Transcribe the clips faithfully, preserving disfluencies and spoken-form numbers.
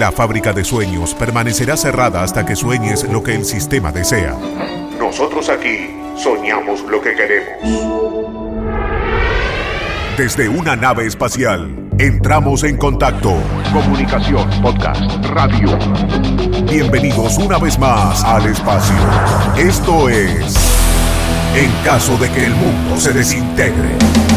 La fábrica de sueños permanecerá cerrada hasta que sueñes lo que el sistema desea. Nosotros aquí soñamos lo que queremos. Desde una nave espacial, entramos en contacto. Comunicación, podcast, radio. Bienvenidos una vez más al espacio. Esto es En caso de que el mundo se desintegre.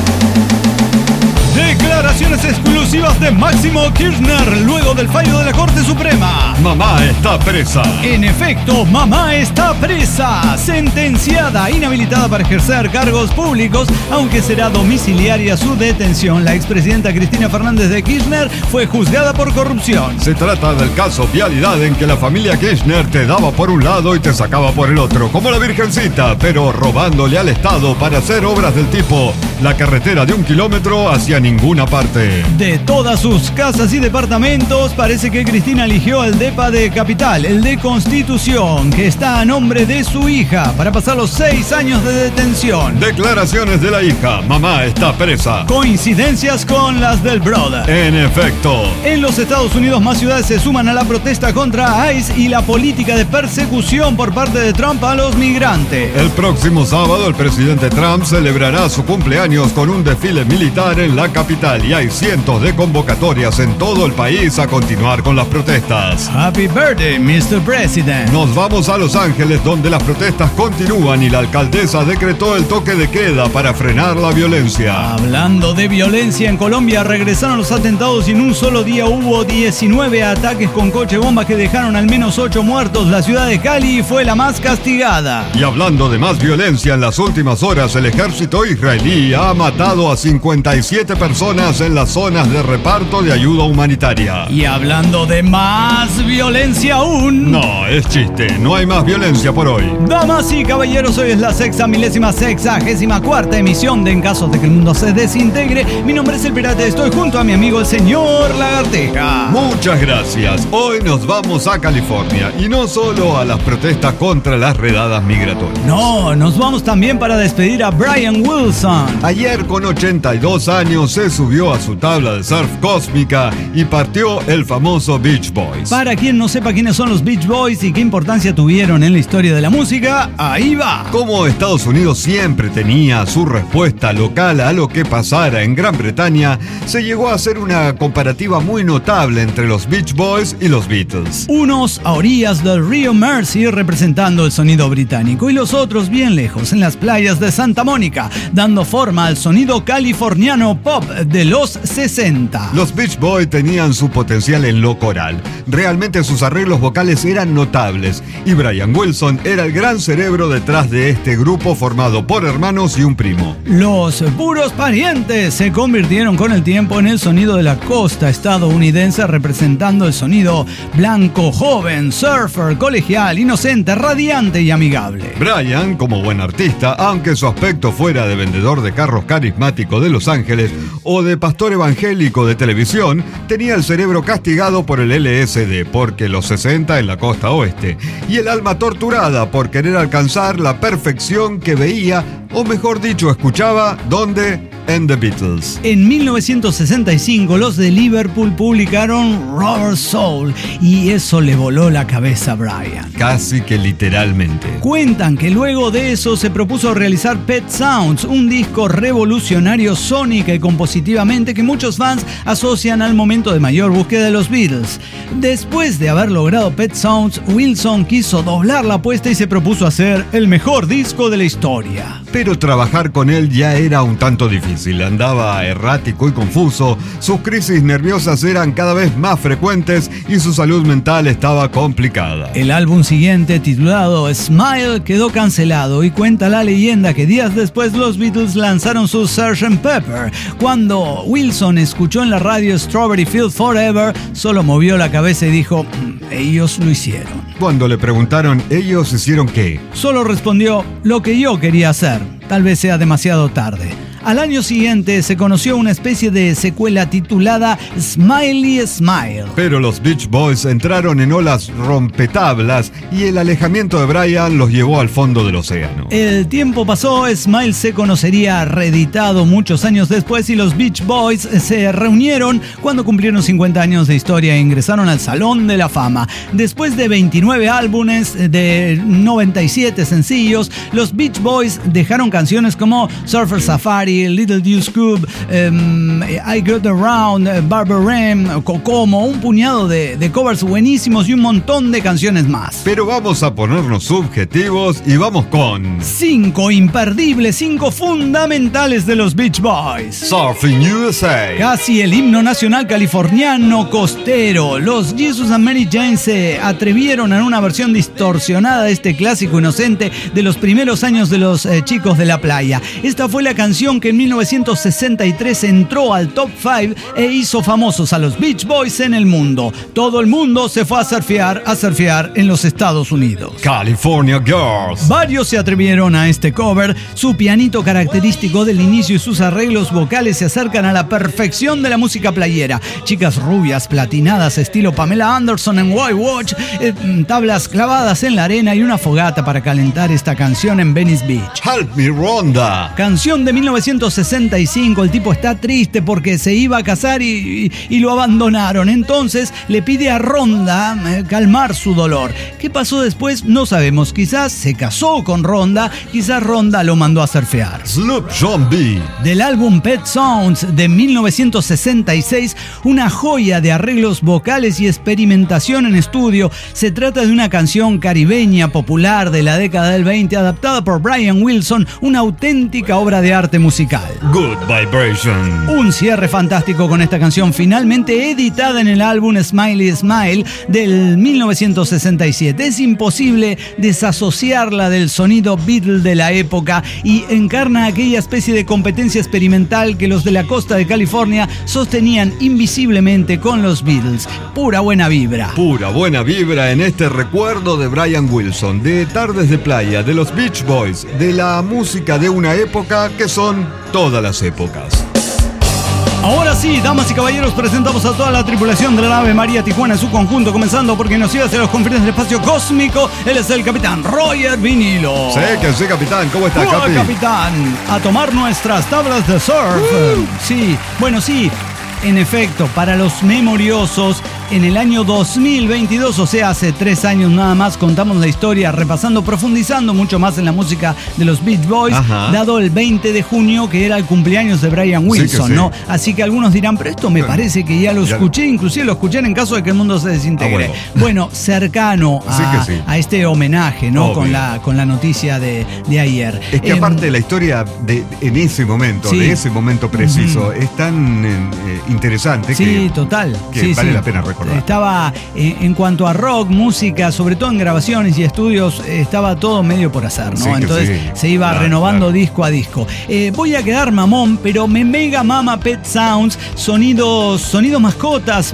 Declaraciones exclusivas de Máximo Kirchner luego del fallo de la Corte Suprema. Mamá está presa. En efecto, mamá está presa. Sentenciada, inhabilitada para ejercer cargos públicos, aunque será domiciliaria su detención. La expresidenta Cristina Fernández de Kirchner fue juzgada por corrupción. Se trata del caso Vialidad, en que la familia Kirchner te daba por un lado y te sacaba por el otro, como la Virgencita, pero robándole al Estado para hacer obras del tipo la carretera de un kilómetro hacia ninguna parte. De todas sus casas y departamentos, parece que Cristina eligió el depa de Capital, el de Constitución, que está a nombre de su hija, para pasar los seis años de detención. Declaraciones de la hija. Mamá está presa. Coincidencias con las del brother. En efecto. En los Estados Unidos, más ciudades se suman a la protesta contra ICE y la política de persecución por parte de Trump a los migrantes. El próximo sábado, el presidente Trump celebrará su cumpleaños con un desfile militar en la capital y hay cientos de convocatorias en todo el país a continuar con las protestas. Happy birthday, mister President. Nos vamos a Los Ángeles, donde las protestas continúan y la alcaldesa decretó el toque de queda para frenar la violencia. Hablando de violencia, en Colombia regresaron los atentados y en un solo día hubo diecinueve ataques con coche bomba que dejaron al menos ocho muertos. La ciudad de Cali fue la más castigada. Y hablando de más violencia, en las últimas horas el ejército israelí ha matado a cincuenta y siete personas en las zonas de reparto de ayuda humanitaria. Y hablando de más violencia aún... No, es chiste, no hay más violencia por hoy. Damas y caballeros, hoy es la sexta milésima sexagésima cuarta emisión de En caso de que el mundo se desintegre. Mi nombre es El Pirata y estoy junto a mi amigo el señor Lagarteja. Muchas gracias. Hoy nos vamos a California y no solo a las protestas contra las redadas migratorias. No, nos vamos también para despedir a Brian Wilson. Ayer, con ochenta y dos años, se subió a su tabla de surf cósmica y partió el famoso Beach Boys. Para quien no sepa quiénes son los Beach Boys y qué importancia tuvieron en la historia de la música, ahí va. Como Estados Unidos siempre tenía su respuesta local a lo que pasara en Gran Bretaña, se llegó a hacer una comparativa muy notable entre los Beach Boys y los Beatles. Unos a orillas del río Mersey representando el sonido británico y los otros bien lejos en las playas de Santa Mónica, dando forma al sonido californiano pop de los sesenta. Los Beach Boys tenían su potencial en lo coral. Realmente sus arreglos vocales eran notables y Brian Wilson era el gran cerebro detrás de este grupo formado por hermanos y un primo. Los puros parientes se convirtieron con el tiempo en el sonido de la costa estadounidense, representando el sonido blanco, joven, surfer, colegial, inocente, radiante y amigable. Brian, como buen artista, aunque su aspecto fuera de vendedor de carros carismático de Los Ángeles o de pastor evangélico de televisión, tenía el cerebro castigado por el L S D, porque los sesenta en la costa oeste, y el alma torturada por querer alcanzar la perfección que veía, o mejor dicho, escuchaba, ¿dónde? En The Beatles. En mil novecientos sesenta y cinco, los de Liverpool publicaron Rubber Soul y eso le voló la cabeza a Brian. Casi que literalmente. Cuentan que luego de eso se propuso realizar Pet Sounds, un disco revolucionario sónica y compositivamente que muchos fans asocian al momento de mayor búsqueda de los Beatles. Después de haber logrado Pet Sounds, Wilson quiso doblar la apuesta y se propuso hacer el mejor disco de la historia. Pero trabajar con él ya era un tanto difícil. Andaba errático y confuso, sus crisis nerviosas eran cada vez más frecuentes y su salud mental estaba complicada. El álbum siguiente, titulado Smile, quedó cancelado y cuenta la leyenda que días después los Beatles lanzaron su sergeant Pepper. Cuando Wilson escuchó en la radio Strawberry Fields Forever, solo movió la cabeza y dijo, ellos lo hicieron. Cuando le preguntaron, ¿ellos hicieron qué? Solo respondió, lo que yo quería hacer. Tal vez sea demasiado tarde. Al año siguiente se conoció una especie de secuela titulada Smiley Smile. Pero los Beach Boys entraron en olas rompetablas y el alejamiento de Brian los llevó al fondo del océano. El tiempo pasó, Smile se conocería reeditado muchos años después y los Beach Boys se reunieron cuando cumplieron cincuenta años de historia e ingresaron al Salón de la Fama. Después de veintinueve álbumes, de noventa y siete sencillos, los Beach Boys dejaron canciones como Surfer Safari, Little Deuce Coupe, um, I Got Around, Barber Ram, Kokomo, un puñado de, de covers buenísimos y un montón de canciones más. Pero vamos a ponernos subjetivos y vamos con... Cinco imperdibles, cinco fundamentales de los Beach Boys. Surfing U S A. Casi el himno nacional californiano costero. Los Jesus and Mary Jane se atrevieron en una versión distorsionada de este clásico inocente de los primeros años de los eh, chicos de la playa. Esta fue la canción que en mil novecientos sesenta y tres entró al top cinco e hizo famosos a los Beach Boys en el mundo. Todo el mundo se fue a surfear, a surfear en los Estados Unidos. California Girls. Varios se atrevieron a este cover. Su pianito característico del inicio y sus arreglos vocales se acercan a la perfección de la música playera. Chicas rubias, platinadas, estilo Pamela Anderson en White Watch, eh, tablas clavadas en la arena y una fogata para calentar esta canción en Venice Beach. Help Me Rhonda. Canción de mil novecientos sesenta y cinco. El tipo está triste porque se iba a casar y, y, y lo abandonaron. Entonces le pide a Rhonda eh, calmar su dolor. ¿Qué pasó después? No sabemos. Quizás se casó con Rhonda, quizás Rhonda lo mandó a surfear. Sloop John B. Del álbum Pet Sounds de mil novecientos sesenta y seis, una joya de arreglos vocales y experimentación en estudio. Se trata de una canción caribeña popular de la década del veinte, adaptada por Brian Wilson, una auténtica obra de arte musical. Good Vibration. Un cierre fantástico con esta canción, finalmente editada en el álbum Smiley Smile del mil novecientos sesenta y siete. Es imposible desasociarla del sonido Beatle de la época y encarna aquella especie de competencia experimental que los de la costa de California sostenían invisiblemente con los Beatles. Pura buena vibra. Pura buena vibra en este recuerdo de Brian Wilson, de tardes de playa, de los Beach Boys, de la música de una época que son todas las épocas. Ahora sí, damas y caballeros, presentamos a toda la tripulación de la nave María Tijuana en su conjunto, comenzando porque nos lleva hacia los confines del espacio cósmico. Él es el capitán Roger Vinilo. Sí, que sí, capitán. ¿Cómo está, Hola, Capi? capitán. A tomar nuestras tablas de surf. Uh. Sí, bueno, sí. En efecto, para los memoriosos, en el año dos mil veintidós, o sea, hace tres años nada más, contamos la historia, repasando, profundizando mucho más en la música de los Beach Boys, Ajá. dado el veinte de junio, que era el cumpleaños de Brian Wilson, sí sí. ¿no? Así que algunos dirán, pero esto me parece que ya lo escuché, inclusive lo escuché en caso de que el mundo se desintegre. Ah, bueno. bueno, cercano a, sí sí. a este homenaje, ¿no? Con la, con la noticia de, de ayer. Es que eh, aparte la historia de en ese momento, sí. de ese momento preciso, uh-huh. es tan eh, interesante sí, que, total. que sí, vale sí. la pena recordar. Estaba, eh, en cuanto a rock, música, sobre todo en grabaciones y estudios, eh, estaba todo medio por hacer, ¿no? Sí, Entonces sí. se iba claro, renovando claro. disco a disco. Eh, voy a quedar mamón, pero me mega mama Pet Sounds, sonidos, sonidos mascotas.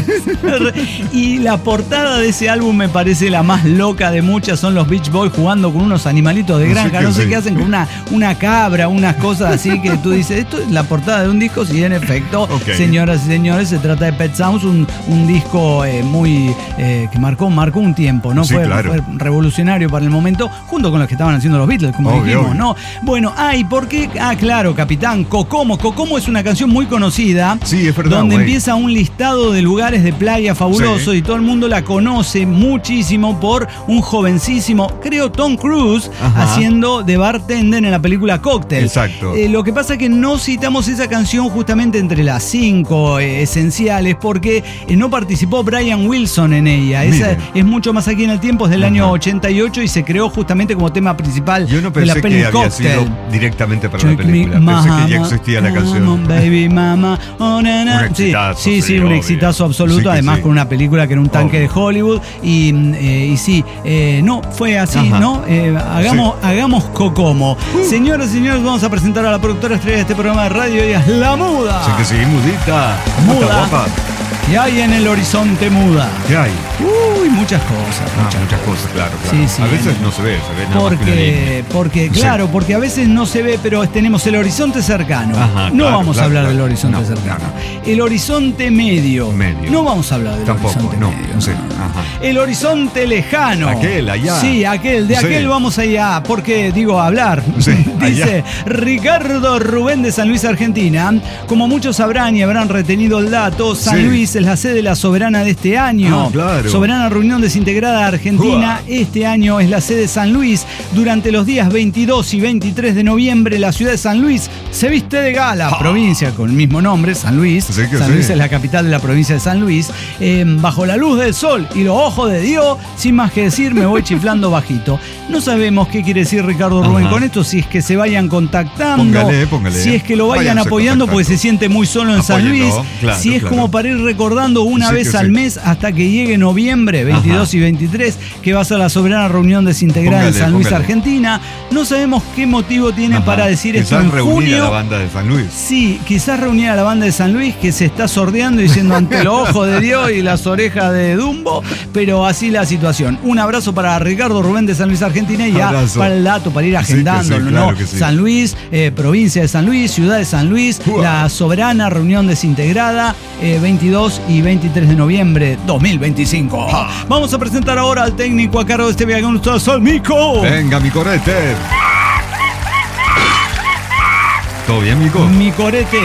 Y la portada de ese álbum me parece la más loca de muchas. Son los Beach Boys jugando con unos animalitos de granja. Sí no sé sí. qué hacen con una, una cabra, unas cosas así que tú dices, esto es la portada de un disco. Sí, en efecto, okay. señoras y señores, se trata de Pet Sounds, un, un disco eh, muy eh, que marcó, marcó un tiempo, ¿no? Sí, fue, claro. fue revolucionario para el momento, junto con los que estaban haciendo los Beatles, como obvio, dijimos, obvio. ¿no? Bueno, ay, ¿por qué? Ah, claro, capitán, Kokomo. Kokomo es una canción muy conocida. Sí, es verdad. Donde güey. empieza un listado de lugares de playa fabuloso sí. y todo el mundo la conoce muchísimo por un jovencísimo, creo, Tom Cruise, Ajá. haciendo de bartender en la película Cocktail. Exacto. Eh, lo que pasa es que no citamos esa canción justamente entre las cinco eh, esenciales porque eh, no participó Brian Wilson en ella. Esa es mucho más aquí en el tiempo, es del Ajá. año ochenta y ocho y se creó justamente como tema principal Yo no de la pensé película que había Cocktail. sido directamente para Check la película. Me, pensé mama, que ya existía la canción. On, baby, mama, oh, na, na. Un exitazo. Sí, sí, sí, un obvio. exitazo absoluto. Sí además sí. con una película que era un tanque obvio. de Hollywood. Y, eh, y sí, eh, no, fue así, Ajá. ¿no? Eh, hagamos, sí. hagamos Kokomo. Uh. Señoras y señores, vamos a presentar a la productora estrella de este programa de radio. Ella es La Muda. Sí que sí, mudita. Muda. Guapa. ¿Qué hay en el horizonte muda? ¿Qué hay? Uy, muchas cosas. Ah, muchas, muchas cosas, claro, claro. Sí, sí, a veces en- no se ve, se ve nada más que una Porque, línea. porque Sí. claro, porque a veces no se ve, pero tenemos el horizonte cercano. Ajá, no claro, vamos claro, a hablar claro. del horizonte No, cercano. no, El horizonte medio. Medio. No vamos a hablar del Tampoco, horizonte no, medio. sí, no, no. ajá. El horizonte lejano. Aquel, allá. Sí, aquel, de Sí. aquel vamos allá. Porque, digo, a hablar. Sí, Dice allá. Ricardo Rubén de San Luis, Argentina. Como muchos sabrán y habrán retenido el dato, San Sí. Luis es la sede de la soberana de este año. Ah, claro. Soberana Reunión Desintegrada Argentina. Uah. Este año es la sede de San Luis. Durante los días veintidós y veintitrés de noviembre, la ciudad de San Luis se viste de gala. Ah. Provincia con el mismo nombre, San Luis. Sí que San sí. Luis es la capital de la provincia de San Luis. Eh, bajo la luz del sol y los ojos de Dios, sin más que decir, me voy chiflando bajito. No sabemos qué quiere decir Ricardo Rubén Ajá. con esto, si es que se vayan contactando, Póngale, póngale. si es que lo vayan Váyanse apoyando porque se contactando. siente muy solo en San Luis, Apóyenlo, claro, si es claro. como para ir recordando una Sí vez que al sí. mes hasta que llegue noviembre, veintidós Ajá. y veintitrés, que va a ser la soberana reunión desintegrada en Póngale, San Luis, póngale. Argentina. No sabemos qué motivo tiene Ajá. para decir esto Quizás en reunir junio. a la banda de San Luis. Sí, quizás reunir a la banda de San Luis que se está sordeando diciendo ante los ojos de Dios y las orejas de Dumbo, pero así la situación. Un abrazo para Ricardo Rubén de San Luis, Argentina, y ya Abrazo. para el dato, para ir Sí que sí, agendándolo, claro ¿no? que sí. San Luis, eh, provincia de San Luis, ciudad de San Luis, Uah. la soberana reunión desintegrada, eh, veintidós y veintitrés de noviembre dos mil veinticinco. Ja. Vamos a presentar ahora al técnico a cargo de este viaje con ustedes, Mico. Venga, mi corete. ¿Todo bien, Mico? Mi corete.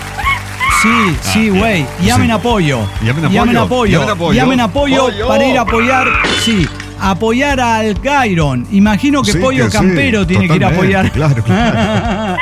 Sí, sí, bien. güey. Llamen Sí. apoyo. Llamen apoyo. Llamen apoyo. Llamen apoyo. Llamen apoyo Pollo. para ir a apoyar. Sí. Apoyar al Cairon. Imagino que Sí, Pollo que sí, Campero tiene que ir a apoyar. totalmente, claro, claro.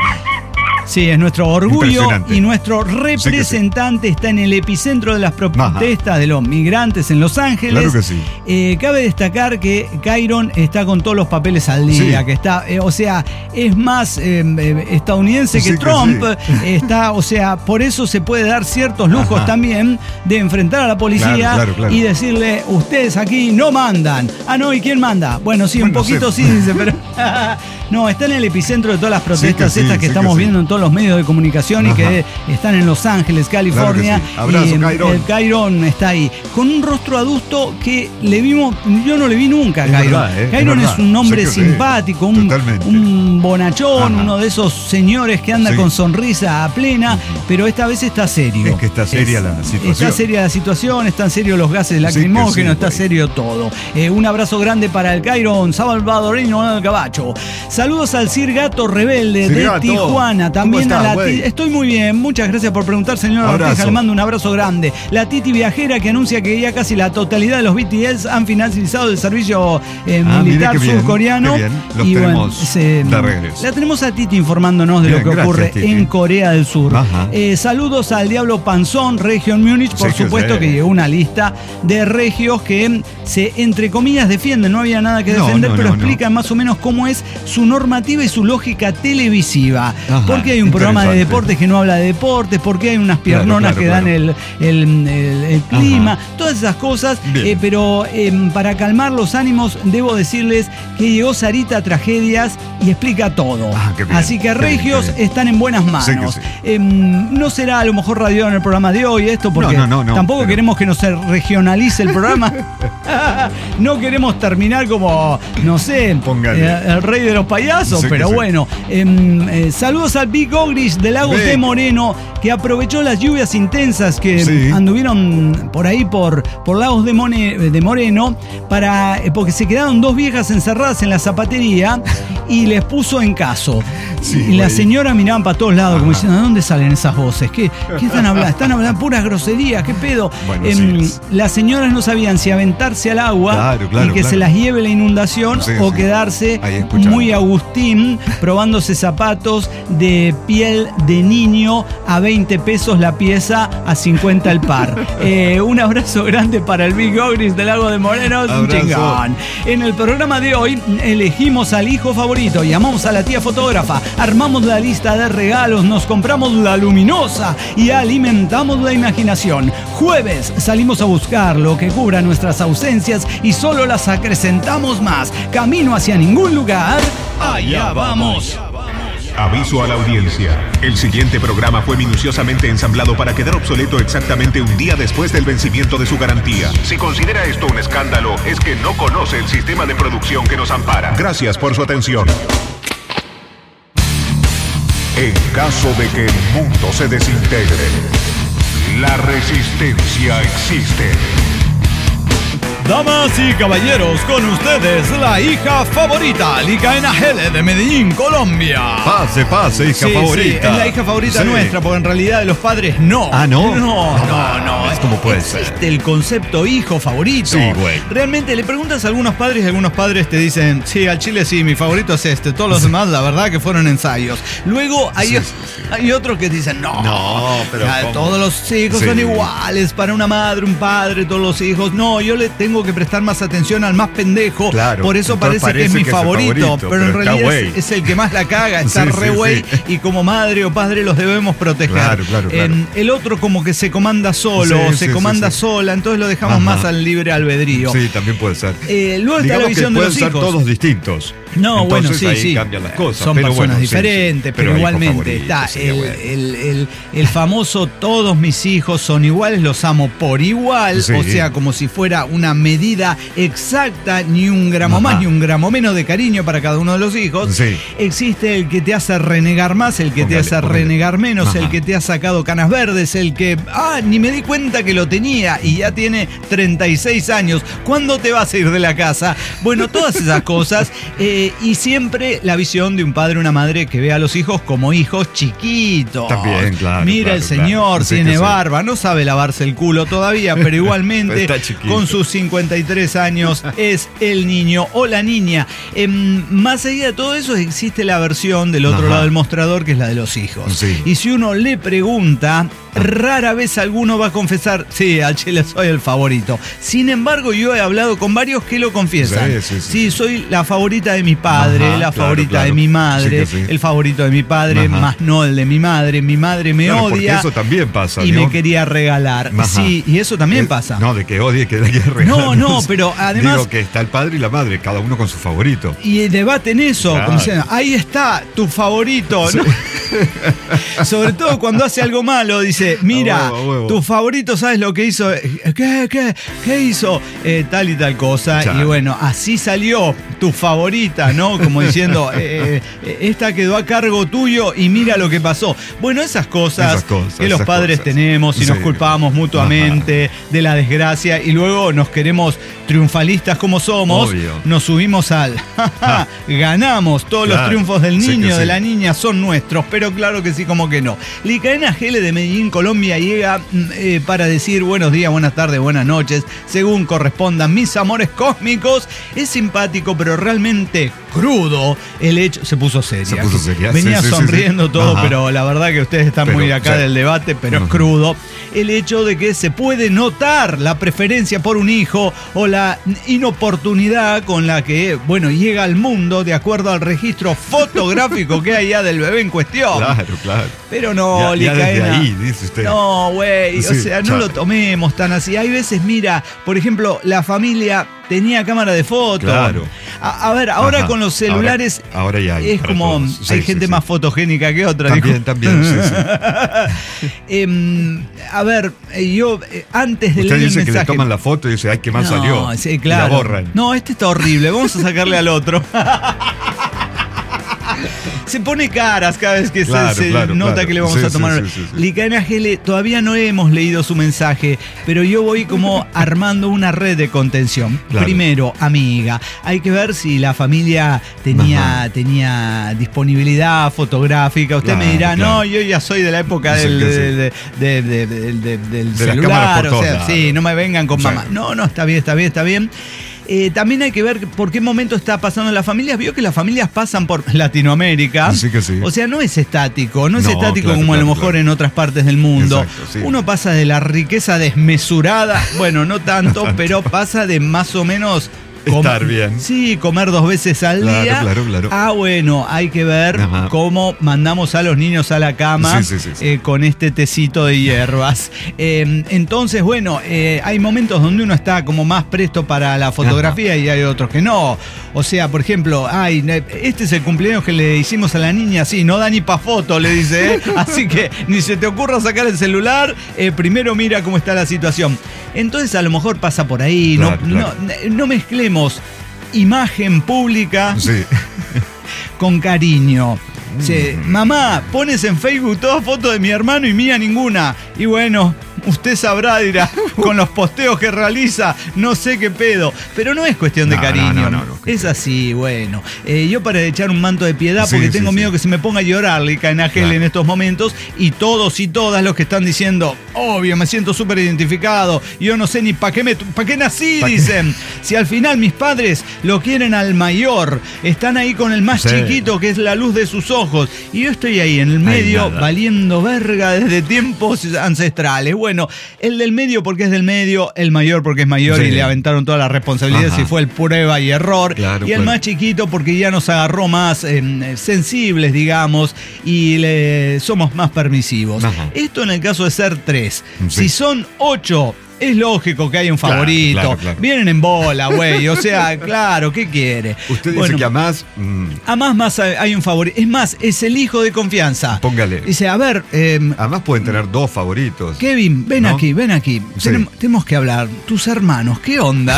Sí, es nuestro orgullo Impresionante. y nuestro representante está en el epicentro de las protestas Ajá. de los migrantes en Los Ángeles. Claro que sí. Eh, cabe destacar que Cairon está con todos los papeles al día, Sí. que está, eh, o sea, es más eh, eh, estadounidense Sí que que Trump. sí. Está, o sea, por eso se puede dar ciertos lujos Ajá. también de enfrentar a la policía Claro, claro, claro. y decirle, ustedes aquí no mandan. Ah, no, ¿y quién manda? Bueno, sí, un Bueno, poquito sí. sí, dice, pero no, está en el epicentro de todas las protestas sí, estas que sí que estamos sí. viendo en todos los medios de comunicación y Ajá. que están en Los Ángeles, California. Claro que sí. Abrazo, y eh, Cairon. el Cairon está ahí, con un rostro adusto que le vimos, yo no le vi nunca a Es Cairon. verdad, eh, es Cairon es, verdad. un hombre Sé que sí. simpático, un, Totalmente. un bonachón, Ajá. uno de esos señores que anda Sí. con sonrisa a plena, pero esta vez está serio. Es que está seria la situación. Está seria la situación, están serios los gases lacrimógenos, sí, está güey. serio todo. Eh, un abrazo grande para el Cairon salvadoreño del Cabacho. Saludos al Sir Gato Rebelde Sir de Gato, Tijuana. También ¿cómo a estás, la güey? Ti- Estoy muy bien, muchas gracias por preguntar, señor Abrazo. Orteja. Le mando un abrazo grande. La Titi Viajera que anuncia que ya casi la totalidad de los B T S han finalizado el servicio eh, Ah, mire militar qué bien, surcoreano. qué bien. Los Y bueno, tenemos se- de regreso. la tenemos a Titi informándonos de Bien, lo que gracias, ocurre Titi. en Corea del Sur. Ajá. Eh, saludos al Diablo Panzón, Región Múnich, por Sí que supuesto sí. que llegó una lista de regios que se, entre comillas, defienden. No había nada que No, defender, no, pero no, no. explican más o menos cómo es su normativa y su lógica televisiva. Ajá, Porque hay un programa de interesante. deportes que no habla de deportes, porque hay unas Claro, piernonas claro, que dan claro. el, el- el- el clima, Ajá. todas esas cosas. Bien. eh, pero eh, para calmar los ánimos, debo decirles que llegó Sarita Tragedias y explica todo. Ah, qué bien, Así que qué bien, regios qué bien. están en buenas manos. Sí que sí. Eh, no será a lo mejor radio en el programa de hoy esto, porque No, no, no, no, tampoco pero- queremos que nos regionalice el programa. No queremos terminar como, no sé, Póngale. eh, el rey de los payasos, Sí que pero sí. bueno. Em, eh, saludos al Big Ogrish de Lagos Big. de Moreno, que aprovechó las lluvias intensas que Sí. anduvieron por ahí por, por Lagos de, Mone- de Moreno, para, eh, porque se quedaron dos viejas encerradas en la zapatería y les puso en caso. Sí, y las güey. señoras miraban para todos lados como Ajá. diciendo, ¿de dónde salen esas voces? ¿Qué, qué están hablando? Están hablando puras groserías, ¿qué pedo? Bueno, Em, sí. las señoras no sabían si aventarse al agua Claro, claro, y que claro. se las lleve la inundación Sí, o sí. quedarse Ahí escuchando. muy Agustín probándose zapatos de piel de niño a veinte pesos la pieza, a cincuenta el par. Eh, un abrazo grande para el Big Ogris del Lago de Moreno, es un Abrazo. chingón. En el programa de hoy elegimos al hijo favorito, llamamos a la tía fotógrafa, armamos la lista de regalos, nos compramos la luminosa y alimentamos la imaginación. Jueves salimos a buscar lo que cubra nuestras ausencias y solo las acrecentamos más. Camino hacia ningún lugar, allá vamos. Aviso a la audiencia. El siguiente programa fue minuciosamente ensamblado para quedar obsoleto exactamente un día después del vencimiento de su garantía. Si considera esto un escándalo, es que no conoce el sistema de producción que nos ampara. Gracias por su atención. En caso de que el mundo se desintegre, la resistencia existe. Damas y caballeros, con ustedes la hija favorita, Licaena Gele de Medellín, Colombia. Pase, pase, hija sí, favorita. Sí, es la hija favorita sí. nuestra, porque en realidad de los padres no. Ah, ¿no? No, no, no. Es como puede Existe ser. Existe el concepto hijo favorito. Sí, güey. Realmente le preguntas a algunos padres y algunos padres te dicen, sí, al chile sí, mi favorito es este. Todos los demás, la verdad, que fueron ensayos. Luego hay, sí, sí, sí. hay otros que dicen, no. No, pero ya, todos los hijos sí. son iguales para una madre, un padre, todos los hijos. No, yo le tengo que prestar más atención al más pendejo. Claro, por eso parece, parece que es mi que favorito, es favorito, pero, pero en realidad es, es el que más la caga, está sí, re güey, sí, sí. y como madre o padre los debemos proteger. Claro, claro, claro. En el otro como que se comanda solo, sí, se sí, comanda sí, sí. sola, entonces lo dejamos Ajá. más al libre albedrío. Sí, también puede ser. Eh, luego está la visión que de los ser hijos. todos distintos. No, Entonces, bueno, sí, ahí sí. cambian las cosas. Son pero personas bueno, diferentes, sí, sí. pero, pero igualmente favorito, está el, bueno. el, el, el famoso todos mis hijos son iguales, los amo por igual, sí. o sea, como si fuera una medida exacta, ni un gramo Ajá. más ni un gramo menos de cariño para cada uno de los hijos. Sí. Existe el que te hace renegar más, el que póngale, te hace póngale. renegar menos, Ajá. el que te ha sacado canas verdes, el que, ah, ni me di cuenta que lo tenía y ya tiene treinta y seis años. ¿Cuándo te vas a ir de la casa? Bueno, todas esas cosas eh, y siempre la visión de un padre o una madre que ve a los hijos como hijos chiquitos. También, claro. Mira, claro, el señor claro. tiene sí barba, sí. no sabe lavarse el culo todavía, pero igualmente con sus cincuenta y tres años es el niño o la niña. Eh, más allá de todo eso existe la versión del otro Ajá. lado del mostrador, que es la de los hijos. Sí. Y si uno le pregunta, rara vez alguno va a confesar, sí, al chile soy el favorito. Sin embargo, yo he hablado con varios que lo confiesan. Sí, sí, sí. sí soy la favorita de mi padre, Ajá, la favorita claro, claro. de mi madre, sí sí. el favorito de mi padre, Ajá. más no el de mi madre. Mi madre me claro, odia. Eso también pasa. Y ¿no? me quería regalar. Ajá. Sí, y eso también es, pasa. No, de que odie que le quiera regalar. No, no, pero además. Digo que está el padre y la madre, cada uno con su favorito. Y debaten eso, claro. como diciendo, ahí está tu favorito. Sí. ¿No? Sobre todo cuando hace algo malo, dice, mira, oh, oh, oh. tu favorito, ¿sabes lo que hizo? ¿Qué, qué, qué hizo? Eh, tal y tal cosa. Chale. Y bueno, así salió tu favorita, ¿no? Como diciendo, eh, esta quedó a cargo tuyo y mira lo que pasó. Bueno, esas cosas, esas cosas que los padres cosas. tenemos y sí. nos culpamos mutuamente Ajá. de la desgracia y luego nos queremos triunfalistas como somos, Obvio. nos subimos al ah. ganamos, todos claro. los triunfos del niño, sí de sí. la niña son nuestros, pero claro que sí, como que no. Licaena Gele de Medellín, Colombia llega eh, para decir buenos días, buenas tardes, buenas noches, según correspondan mis amores cósmicos. Es simpático, pero realmente crudo el hecho. Se puso seria. Se puso seria. Venía sí, sí, sonriendo sí, sí. todo, Ajá. pero la verdad que ustedes están pero, muy acá sí. del debate, pero uh-huh. es crudo. El hecho de que se puede notar la preferencia por un hijo o la inoportunidad con la que, bueno, llega al mundo de acuerdo al registro fotográfico que hay ya del bebé en cuestión. Claro, claro. Pero no, ya, ya Licaena. desde ahí, dice usted. No, güey, sí, o sea, no chale. lo tomemos tan así. Hay veces, mira, por ejemplo, la familia tenía cámara de foto. Claro. A, a ver, ahora Ajá. con los celulares ahora, ahora ya hay es como todos. Sí, hay sí, gente sí. más fotogénica que otra. También, dijo. también, sí, sí. eh, a ver, yo eh, antes de Usted leer dice el mensaje, que le toman la foto y dice, ay, qué mal no, salió. Sí, claro. Y la borran. No, este está horrible, vamos a sacarle al otro. Se pone caras cada vez que claro, se, se claro, nota claro. que le vamos sí, a tomar. Sí, sí, sí, sí. Licaena Gele, todavía no hemos leído su mensaje, pero yo voy como armando una red de contención. Claro. Primero, amiga, hay que ver si la familia tenía, tenía disponibilidad fotográfica. Usted claro, me dirá, claro. no, yo ya soy de la época del, de, de, de, de, de, de, del de celular. O sea, lados. sí, no me vengan con o sea, mamá. No, no, está bien, está bien, está bien. Eh, también hay que ver por qué momento está pasando en las familias. Vio que las familias pasan por Latinoamérica. Sí que sí. O sea, no es estático. No es no, estático claro, como claro, a lo mejor claro. en otras partes del mundo. Exacto, sí. Uno pasa de la riqueza desmesurada, bueno, no tanto, no tanto. pero pasa de más o menos Com- Estar bien. Sí, comer dos veces al Claro, día. claro, claro. Ah, bueno, hay que ver Ajá. cómo mandamos a los niños a la cama Sí, sí, sí, sí. eh, con este tecito de hierbas. Eh, entonces, bueno, eh, hay momentos donde uno está como más presto para la fotografía. Ajá. Y hay otros que no. O sea, por ejemplo, ay, este es el cumpleaños que le hicimos a la niña, sí, no da ni pa' foto, le dice, ¿eh? Así que ni se te ocurra sacar el celular, eh, primero mira cómo está la situación. Entonces a lo mejor pasa por ahí, claro, no, claro. no, no mezclemos imagen pública sí. con cariño. Sí, mamá, pones en Facebook todas fotos de mi hermano y mía ninguna. Y bueno, usted sabrá, dirá, con los posteos que realiza, no sé qué pedo. Pero no es cuestión de no, cariño. No, no, no, no, es así, bueno. Eh, yo para echar un manto de piedad, porque sí, tengo sí, miedo sí. que se me ponga a llorar Lica Enagel claro. en estos momentos. Y todos y todas los que están diciendo, obvio, me siento súper identificado. Yo no sé ni para qué, me, pa qué nací, ¿Pa dicen. Qué? Si al final mis padres lo quieren al mayor, están ahí con el más sí. chiquito, que es la luz de sus ojos. Y yo estoy ahí en el medio, valiendo verga desde tiempos ancestrales. Bueno, el del medio porque es del medio, el mayor porque es mayor sí. y le aventaron todas las responsabilidades y fue el prueba y error. Claro, y el claro. más chiquito porque ya nos agarró más eh, sensibles, digamos, y le, somos más permisivos. Ajá. Esto en el caso de ser tres. Sí. Si son ocho... Es lógico que hay un favorito. Claro, claro, claro. Vienen en bola, güey. O sea, claro, ¿qué quiere? Usted dice bueno, que a más... Mmm. A más, más hay un favorito. Es más, es el hijo de confianza. Póngale. Dice, a ver... Eh, Además pueden tener dos favoritos. Kevin, ven ¿no? aquí, ven aquí. Sí. Tenemos, tenemos que hablar. Tus hermanos, ¿qué onda?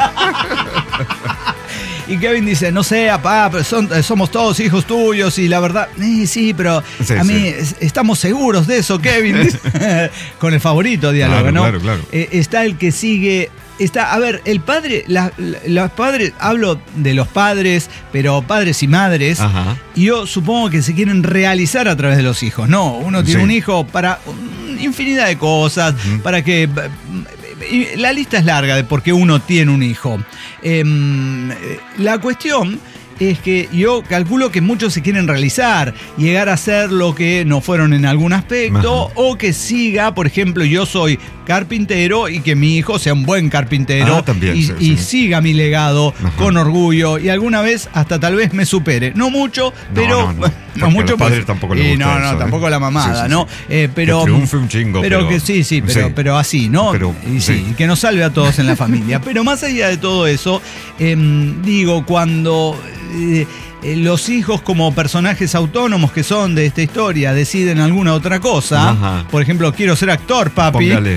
Y Kevin dice, no sé, papá, pero son, somos todos hijos tuyos y la verdad, eh, sí, pero sí, a mí sí. estamos seguros de eso, Kevin. Con el favorito diálogo, claro, ¿no? Claro, claro. Eh, está el que sigue... Está, a ver, el padre, la, la, los padres, hablo de los padres, pero padres y madres, Ajá. yo supongo que se quieren realizar a través de los hijos. No, uno tiene sí. un hijo para infinidad de cosas, uh-huh. para que... La lista es larga de por qué uno tiene un hijo. Eh, la cuestión es que yo calculo que muchos se quieren realizar, llegar a ser lo que no fueron en algún aspecto, Ajá. o que siga, por ejemplo, yo soy carpintero y que mi hijo sea un buen carpintero ah, también, y, sí, y sí. siga mi legado Ajá. con orgullo y alguna vez hasta tal vez me supere. No mucho, pero... No, no, no. no mucho, los padres pues, tampoco le gusta no, no, eso, tampoco ¿eh? la mamada, sí, sí, ¿no? Sí. Eh, pero, que triunfe un chingo. Pero, pero que sí, sí, pero, sí. pero así, ¿no? Pero, y sí, sí. que nos salve a todos en la familia. Pero más allá de todo eso, eh, digo, cuando... Eh, los hijos como personajes autónomos que son de esta historia deciden alguna otra cosa. Ajá. Por ejemplo, quiero ser actor, papi. Póngale.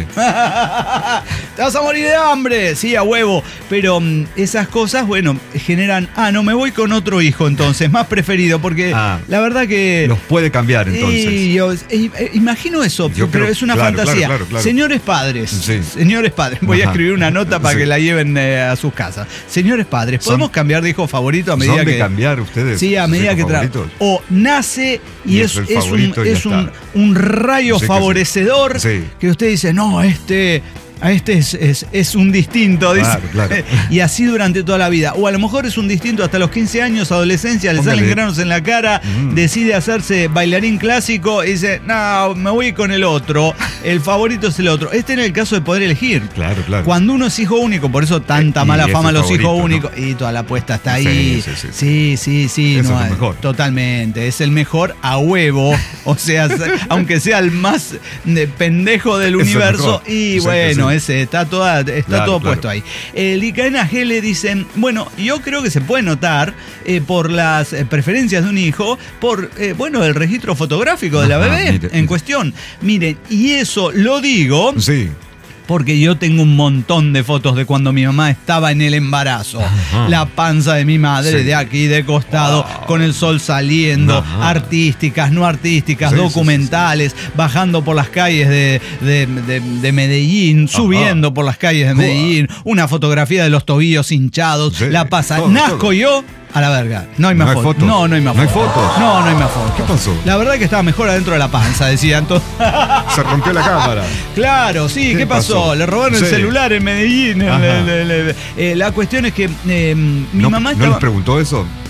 Te vas a morir de hambre. Sí, a huevo. Pero um, esas cosas, bueno, generan... Ah, no, me voy con otro hijo entonces, más preferido, porque ah, la verdad que... Los puede cambiar entonces. Y yo, eh, imagino eso, yo pero creo, es una claro, fantasía. Claro, claro, claro. Señores padres, sí. señores padres, voy Ajá. a escribir una nota para sí. que la lleven eh, a sus casas. Señores padres, ¿podemos son, cambiar de hijo favorito a medida son de que... cambiar ustedes? Sí, a medida que tra- o nace y, y es, es, un, es un, un rayo sí, favorecedor que, sí. Sí. que usted dice, no, este... A este es, es, es un distinto, dice. Claro, claro. Y así durante toda la vida. O a lo mejor es un distinto hasta los quince años, adolescencia, le Póngale. salen granos en la cara, mm. decide hacerse bailarín clásico y dice, no, me voy con el otro. El favorito es el otro. Este en el caso de poder elegir. Claro, claro. Cuando uno es hijo único, por eso tanta y mala fama a los hijos únicos. ¿no? Y toda la apuesta está ahí. Sí, sí, sí. Sí, sí, sí Eso no, es el mejor. Totalmente. Es el mejor a huevo. O sea, aunque sea el más pendejo del universo. Y bueno, sí. ese está toda Está claro, todo claro. puesto ahí. El Lica Enagel le dicen, bueno, yo creo que se puede notar eh, por las eh, preferencias de un hijo, por, eh, bueno, el registro fotográfico de la Ajá, bebé mire, en mire. cuestión. Miren, y eso lo digo... Sí. Porque yo tengo un montón de fotos de cuando mi mamá estaba en el embarazo. Ajá. La panza de mi madre, sí. de aquí, de costado, wow. con el sol saliendo, Ajá. artísticas, no artísticas, sí, documentales, sí, sí, sí. bajando por las calles de, de, de, de Medellín, Ajá. subiendo por las calles de Medellín, wow. una fotografía de los tobillos hinchados, sí. la pasa. Todo, Nazco todo. yo... A la verga. No hay más no fotos. Fotos. No, no hay más ¿No fotos. hay fotos? No, no hay más fotos. ¿Qué pasó? La verdad que estaba mejor adentro de la panza, decían todos. Se rompió la cámara. Claro, sí. ¿Qué, ¿Qué pasó? pasó? Le robaron sí. el celular en Medellín. Le, le, le, eh, la cuestión es que eh, mi no, mamá ¿No estaba... les preguntó eso?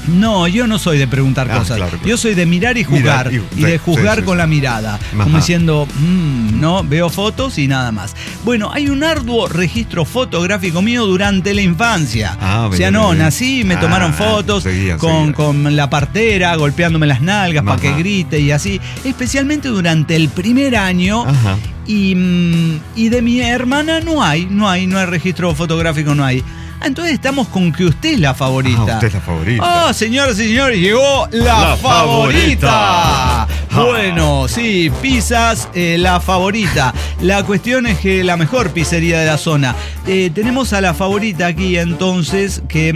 No, yo no soy de preguntar Ah, cosas. claro, claro. Yo soy de mirar y juzgar. Mirar y- y, de sí, juzgar sí, sí, con sí. la mirada. Ajá. Como diciendo, mmm, no, veo fotos y nada más. Bueno, hay un arduo registro fotográfico mío durante la infancia. Ah, o sea, bien, no, bien. nací y me Ah, tomaron fotos seguía, con, seguía. con la partera, golpeándome las nalgas para que Ajá. grite y así. Especialmente durante el primer año. Ajá. Y, mm, y de mi hermana no hay, no hay, no hay registro fotográfico, no hay. Ah, entonces estamos con que usted es la favorita. Ah, usted es la favorita. Ah, señoras y señores, llegó la, La favorita. favorita. Bueno, sí, pizzas, eh, la favorita. La cuestión es que la mejor pizzería de la zona. Eh, tenemos a la favorita aquí entonces que...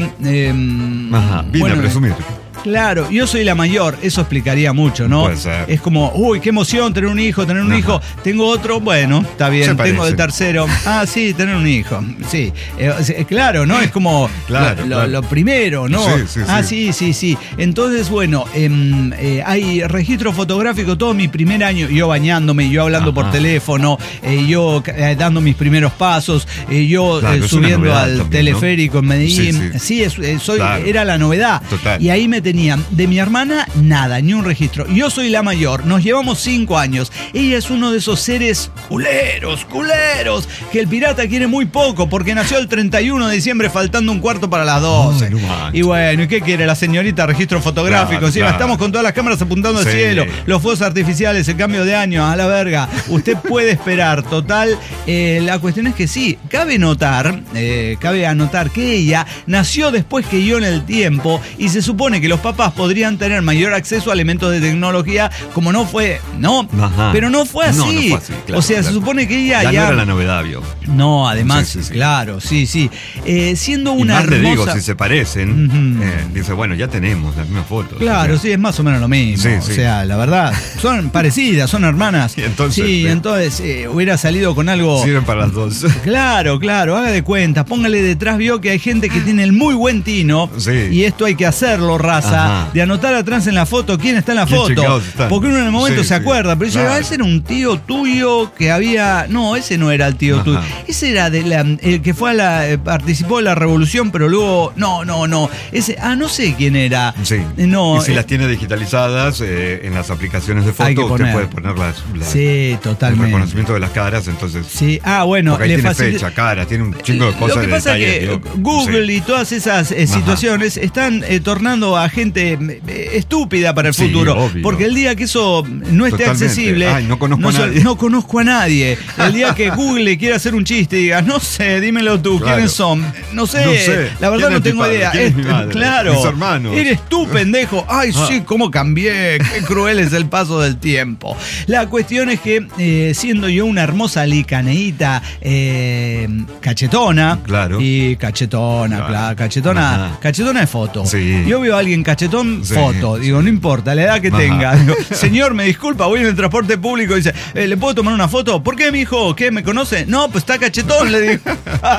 eh, Ajá, vine bueno, a presumir. Claro, yo soy la mayor, eso explicaría mucho, ¿no? Puede ser. Es como, uy, qué emoción tener un hijo, tener un Ajá. hijo. Tengo otro, bueno, está bien, Se tengo parece. de tercero. Ah, sí, tener un hijo, sí. Eh, eh, claro, ¿no? Es como Claro, lo, lo- claro. lo primero, ¿no? Sí, sí, ah, sí. sí, sí, sí. Entonces, bueno, em, eh, hay registro fotográfico todo mi primer año, yo bañándome, yo hablando Ajá. por teléfono, eh, yo eh, dando mis primeros pasos, eh, yo Claro, eh, es una subiendo novedad al también, ¿no? teleférico en Medellín. Sí, sí. Sí, es- eh, soy, Claro. era la novedad. Total. Y ahí me tenían de mi hermana nada, ni un registro. Yo soy la mayor, nos llevamos cinco años. Ella es uno de esos seres culeros, culeros, que el pirata quiere muy poco porque nació el treinta y uno de diciembre faltando un cuarto para las doce. Ay, no manches. Y bueno, ¿y qué quiere la señorita? Registro fotográfico. Claro, Encima claro. estamos con todas las cámaras apuntando al Sí. cielo, los fuegos artificiales, el cambio de año, a la verga. Usted puede esperar, total. Eh, la cuestión es que sí, cabe notar, eh, cabe anotar que ella nació después que yo en el tiempo y se supone que los papás podrían tener mayor acceso a elementos de tecnología, como no fue, no, Ajá. pero no fue así. No, no fue así, claro, o sea, claro. se supone que ella Ya ya... no era la novedad, vio. No, además, Sí, sí, sí. claro, sí, sí. Eh, siendo Y una más le hermosa... digo, si se parecen, Ujú. eh, dice, bueno, ya tenemos las mismas fotos. Claro, O sea, sí, es más o menos lo mismo. Sí, O sí. sea, la verdad, son parecidas, son hermanas. Y entonces, sí, sí. entonces eh, hubiera salido con algo. Sirven para las dos. Claro, claro, haga de cuenta, póngale detrás, vio que hay gente que tiene el muy buen tino. Sí. Y esto hay que hacerlo, raza, Ajá. de anotar atrás en la foto quién está en la ¿Quién foto. chingados está? Porque uno en el momento Sí, se sí. acuerda, pero dice, Claro. ah, ese era un tío tuyo que había. No, ese no era el tío Ajá. tuyo. Ese era de la, el que fue a la. eh, participó de la revolución, pero luego. No, no, no. Ese. Ah, no sé quién era. Sí. Eh, No. y si eh, las tiene digitalizadas eh, en las aplicaciones de Hay que foto, usted poner. puede poner las, las- Sí, el totalmente. reconocimiento de las caras, entonces. Sí, ah, bueno, Porque ahí le tiene facilita- fecha, cara, tiene un chingo de cosas Lo que de pasa es detalles, que digo, Google sí. y todas esas eh, situaciones están eh, tornando a gente eh, estúpida para el Sí, futuro. obvio. Porque el día que eso no esté Totalmente. accesible. Ay, no conozco a so- nadie. no conozco a nadie. El día que Google quiera hacer un chiste y diga, no sé, dímelo tú, Claro. ¿quiénes son? No sé, No sé. la verdad ¿Quién no es mi tengo padre? idea. ¿Quién es mi Es- madre? claro. Mis hermanos. Eres tú, pendejo. Ay, Ah. sí, cómo cambié. Qué cruel es el paso del tiempo. La cuestión es que, eh, siendo yo una hermosa licaneíta eh, cachetona. Claro. Y cachetona, Claro. claro. Cachetona, Ajá. cachetona de foto. Sí. Yo veo a alguien cachetón, Sí, foto. Digo, no importa, la edad que Ajá. tenga. Digo, señor, me disculpa, voy en el transporte público y dice, eh, ¿le puedo tomar una foto? ¿Por qué, mijo? ¿Qué? ¿Me conoce? No, pues está cachetón, le digo.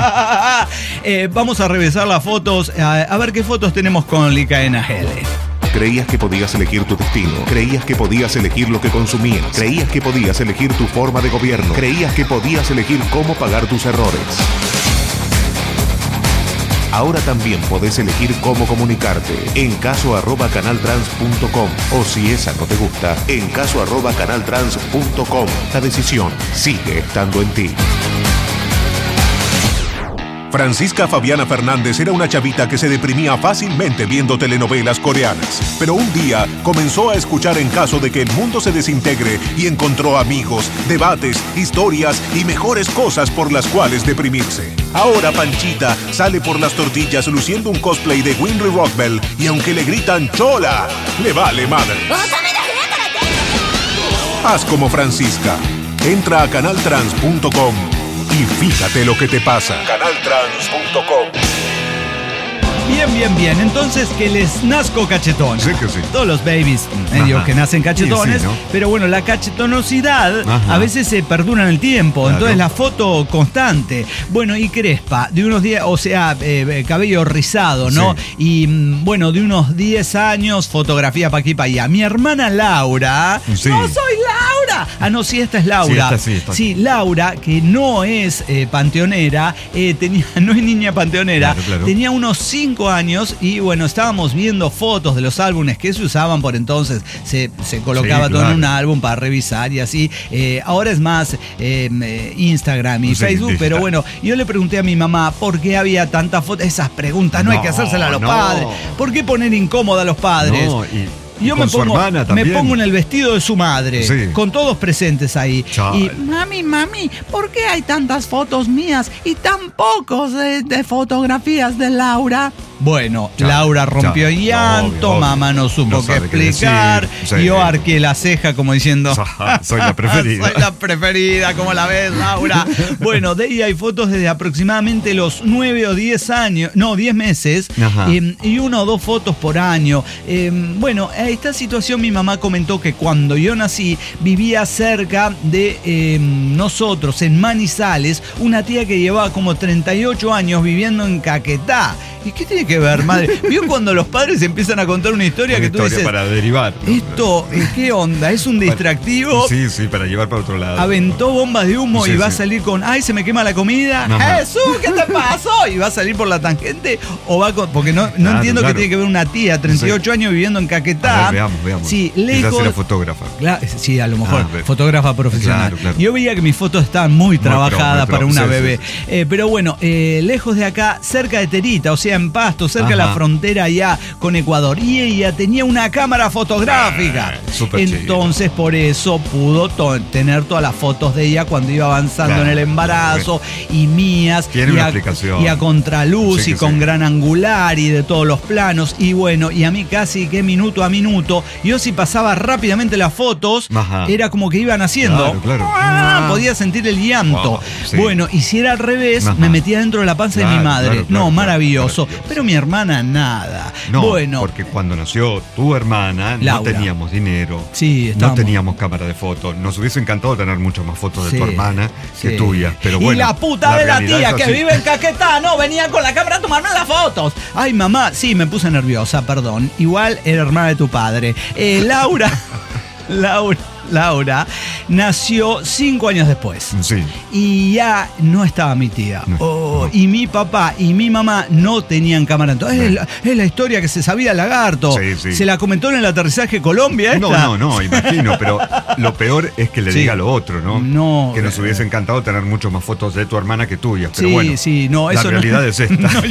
Eh, vamos a revisar las fotos, a, a ver qué fotos tenemos con Licaena Gele. Creías que podías elegir tu destino. Creías que podías elegir lo que consumías. Creías que podías elegir tu forma de gobierno. Creías que podías elegir cómo pagar tus errores. Ahora también podés elegir cómo comunicarte. En caso arroba canaltrans punto com. O si esa no te gusta, en caso arroba canaltrans punto com. La decisión sigue estando en ti. Francisca Fabiana Fernández era una chavita que se deprimía fácilmente viendo telenovelas coreanas. Pero un día comenzó a escuchar En caso de que el mundo se desintegre y encontró amigos, debates, historias y mejores cosas por las cuales deprimirse. Ahora Panchita sale por las tortillas luciendo un cosplay de Winry Rockbell y aunque le gritan ¡Chola!, le vale madre. Haz como Francisca. Entra a canaltrans punto com y fíjate lo que te pasa. canaltrans punto com. Bien, bien, bien. Entonces, que les nazco cachetón. Sí que sí. Todos los babies medio Ajá. que nacen cachetones. Sí, sí, ¿no? Pero bueno, la cachetonosidad Ajá. a veces se perdura en el tiempo. Claro. Entonces, la foto constante. Bueno, y crespa, de unos días, o sea, eh, cabello rizado, ¿no? Sí. Y mm, bueno, de unos diez años, fotografía pa' aquí, pa' allá. Mi hermana Laura. Sí. ¡No soy Laura! Ah, no, sí, esta es Laura. Sí, esta sí, esta sí, Laura, que no es eh, panteonera, eh, tenía, no es niña panteonera, claro, claro. tenía unos cinco años y bueno, estábamos viendo fotos de los álbumes que se usaban por entonces. Se, se colocaba Sí, todo claro. en un álbum para revisar y así. Eh, ahora es más eh, Instagram y Sí, Facebook, digital. pero bueno, yo le pregunté a mi mamá por qué había tantas fotos. Esas preguntas no, No, hay que hacérselas a los no. padres. ¿Por qué poner incómoda a los padres? No, y, y Yo con me su pongo, hermana me también. pongo en el vestido de su madre, Sí. con todos presentes ahí. Chal. Y mami, mami, ¿por qué hay tantas fotos mías y tan pocos de, de fotografías de Laura? Bueno, Chal, Laura rompió chal. llanto, Obvio, obvio. mamá no supo No qué sabe qué explicar. decir. Sí. Yo arqué la ceja como diciendo, Soy la preferida. soy la preferida, ¿cómo la ves, Laura? Bueno, de ella hay fotos desde aproximadamente los nueve o diez años, no, diez meses, Ajá. eh, y una o dos fotos por año. Eh, bueno, a esta situación mi mamá comentó que cuando yo nací vivía cerca de eh, nosotros, en Manizales, una tía que llevaba como treinta y ocho años viviendo en Caquetá. ¿Y qué tiene que ver, madre? ¿Vio cuando los padres empiezan a contar una historia Una que tú historia dices, para derivar. ¿no? esto, eh, ¿qué onda? ¿Es un distractivo? Sí, sí, para llevar para otro lado. Aventó bombas de humo Sí, y va sí. a salir con, ay, se me quema la comida. Ajá. Jesús, ¿qué te pasó? Y va a salir por la tangente o va con, porque no, no Claro, entiendo claro. que tiene que ver una tía, treinta y ocho años viviendo en Caquetá. A ver, veamos, veamos. Sí, Quizás lejos. era fotógrafa. Claro, sí, a lo mejor, Ah, ve. fotógrafa profesional. Claro, claro. Yo veía que mis fotos estaban muy trabajadas pro, para muy una pro, sí, bebé. sí, Eh, pero bueno, eh, lejos de acá, cerca de Terita, o sea, en Pasto, cerca de la Ajá. frontera allá con Ecuador. Y ella tenía una cámara fotográfica. Ah, súper chido. Entonces, por eso pudo to- tener todas las fotos de ella cuando iba avanzando Claro, en el embarazo y mías. Tiene y una a, explicación. Y a contraluz Sí, y que con sí. gran angular y de todos los planos. Y bueno, y a mí casi que minuto a minuto, yo si pasaba rápidamente las fotos, Ajá. era como que iban haciendo. Claro, claro. ¡Ah! Podía sentir el llanto. Wow, sí. Bueno, y si era al revés, Ajá. me metía dentro de la panza de mi Claro, madre. claro, claro, no, claro, maravilloso. maravilloso. Pero mi hermana nada. No, bueno, porque cuando nació tu hermana Laura. no teníamos dinero, Sí, no estábamos- teníamos cámara de fotos. Nos hubiese encantado tener muchas más fotos de Sí, tu hermana que sí. tuyas, pero y bueno. la puta de la realidad tía es que así. vive en Caquetá, no, venía con la cámara a tomarme las fotos. Ay, mamá, sí, me puse nerviosa, perdón. Igual era hermana de tu padre. Eh, Laura, Laura, Laura nació cinco años después. Sí. Y ya no estaba mi tía. No, Oh, no. Y mi papá y mi mamá no tenían cámara. Entonces, es, la, es la historia que se sabía Lagarto. Sí, sí. Se la comentó en el aterrizaje Colombia. No, esta. no, no, imagino, pero lo peor es que le Sí. diga lo otro, ¿no? No, Que nos eh, hubiese encantado tener mucho más fotos de tu hermana que tuyas, pero Sí, bueno. sí, no, la eso realidad no, es esta. no,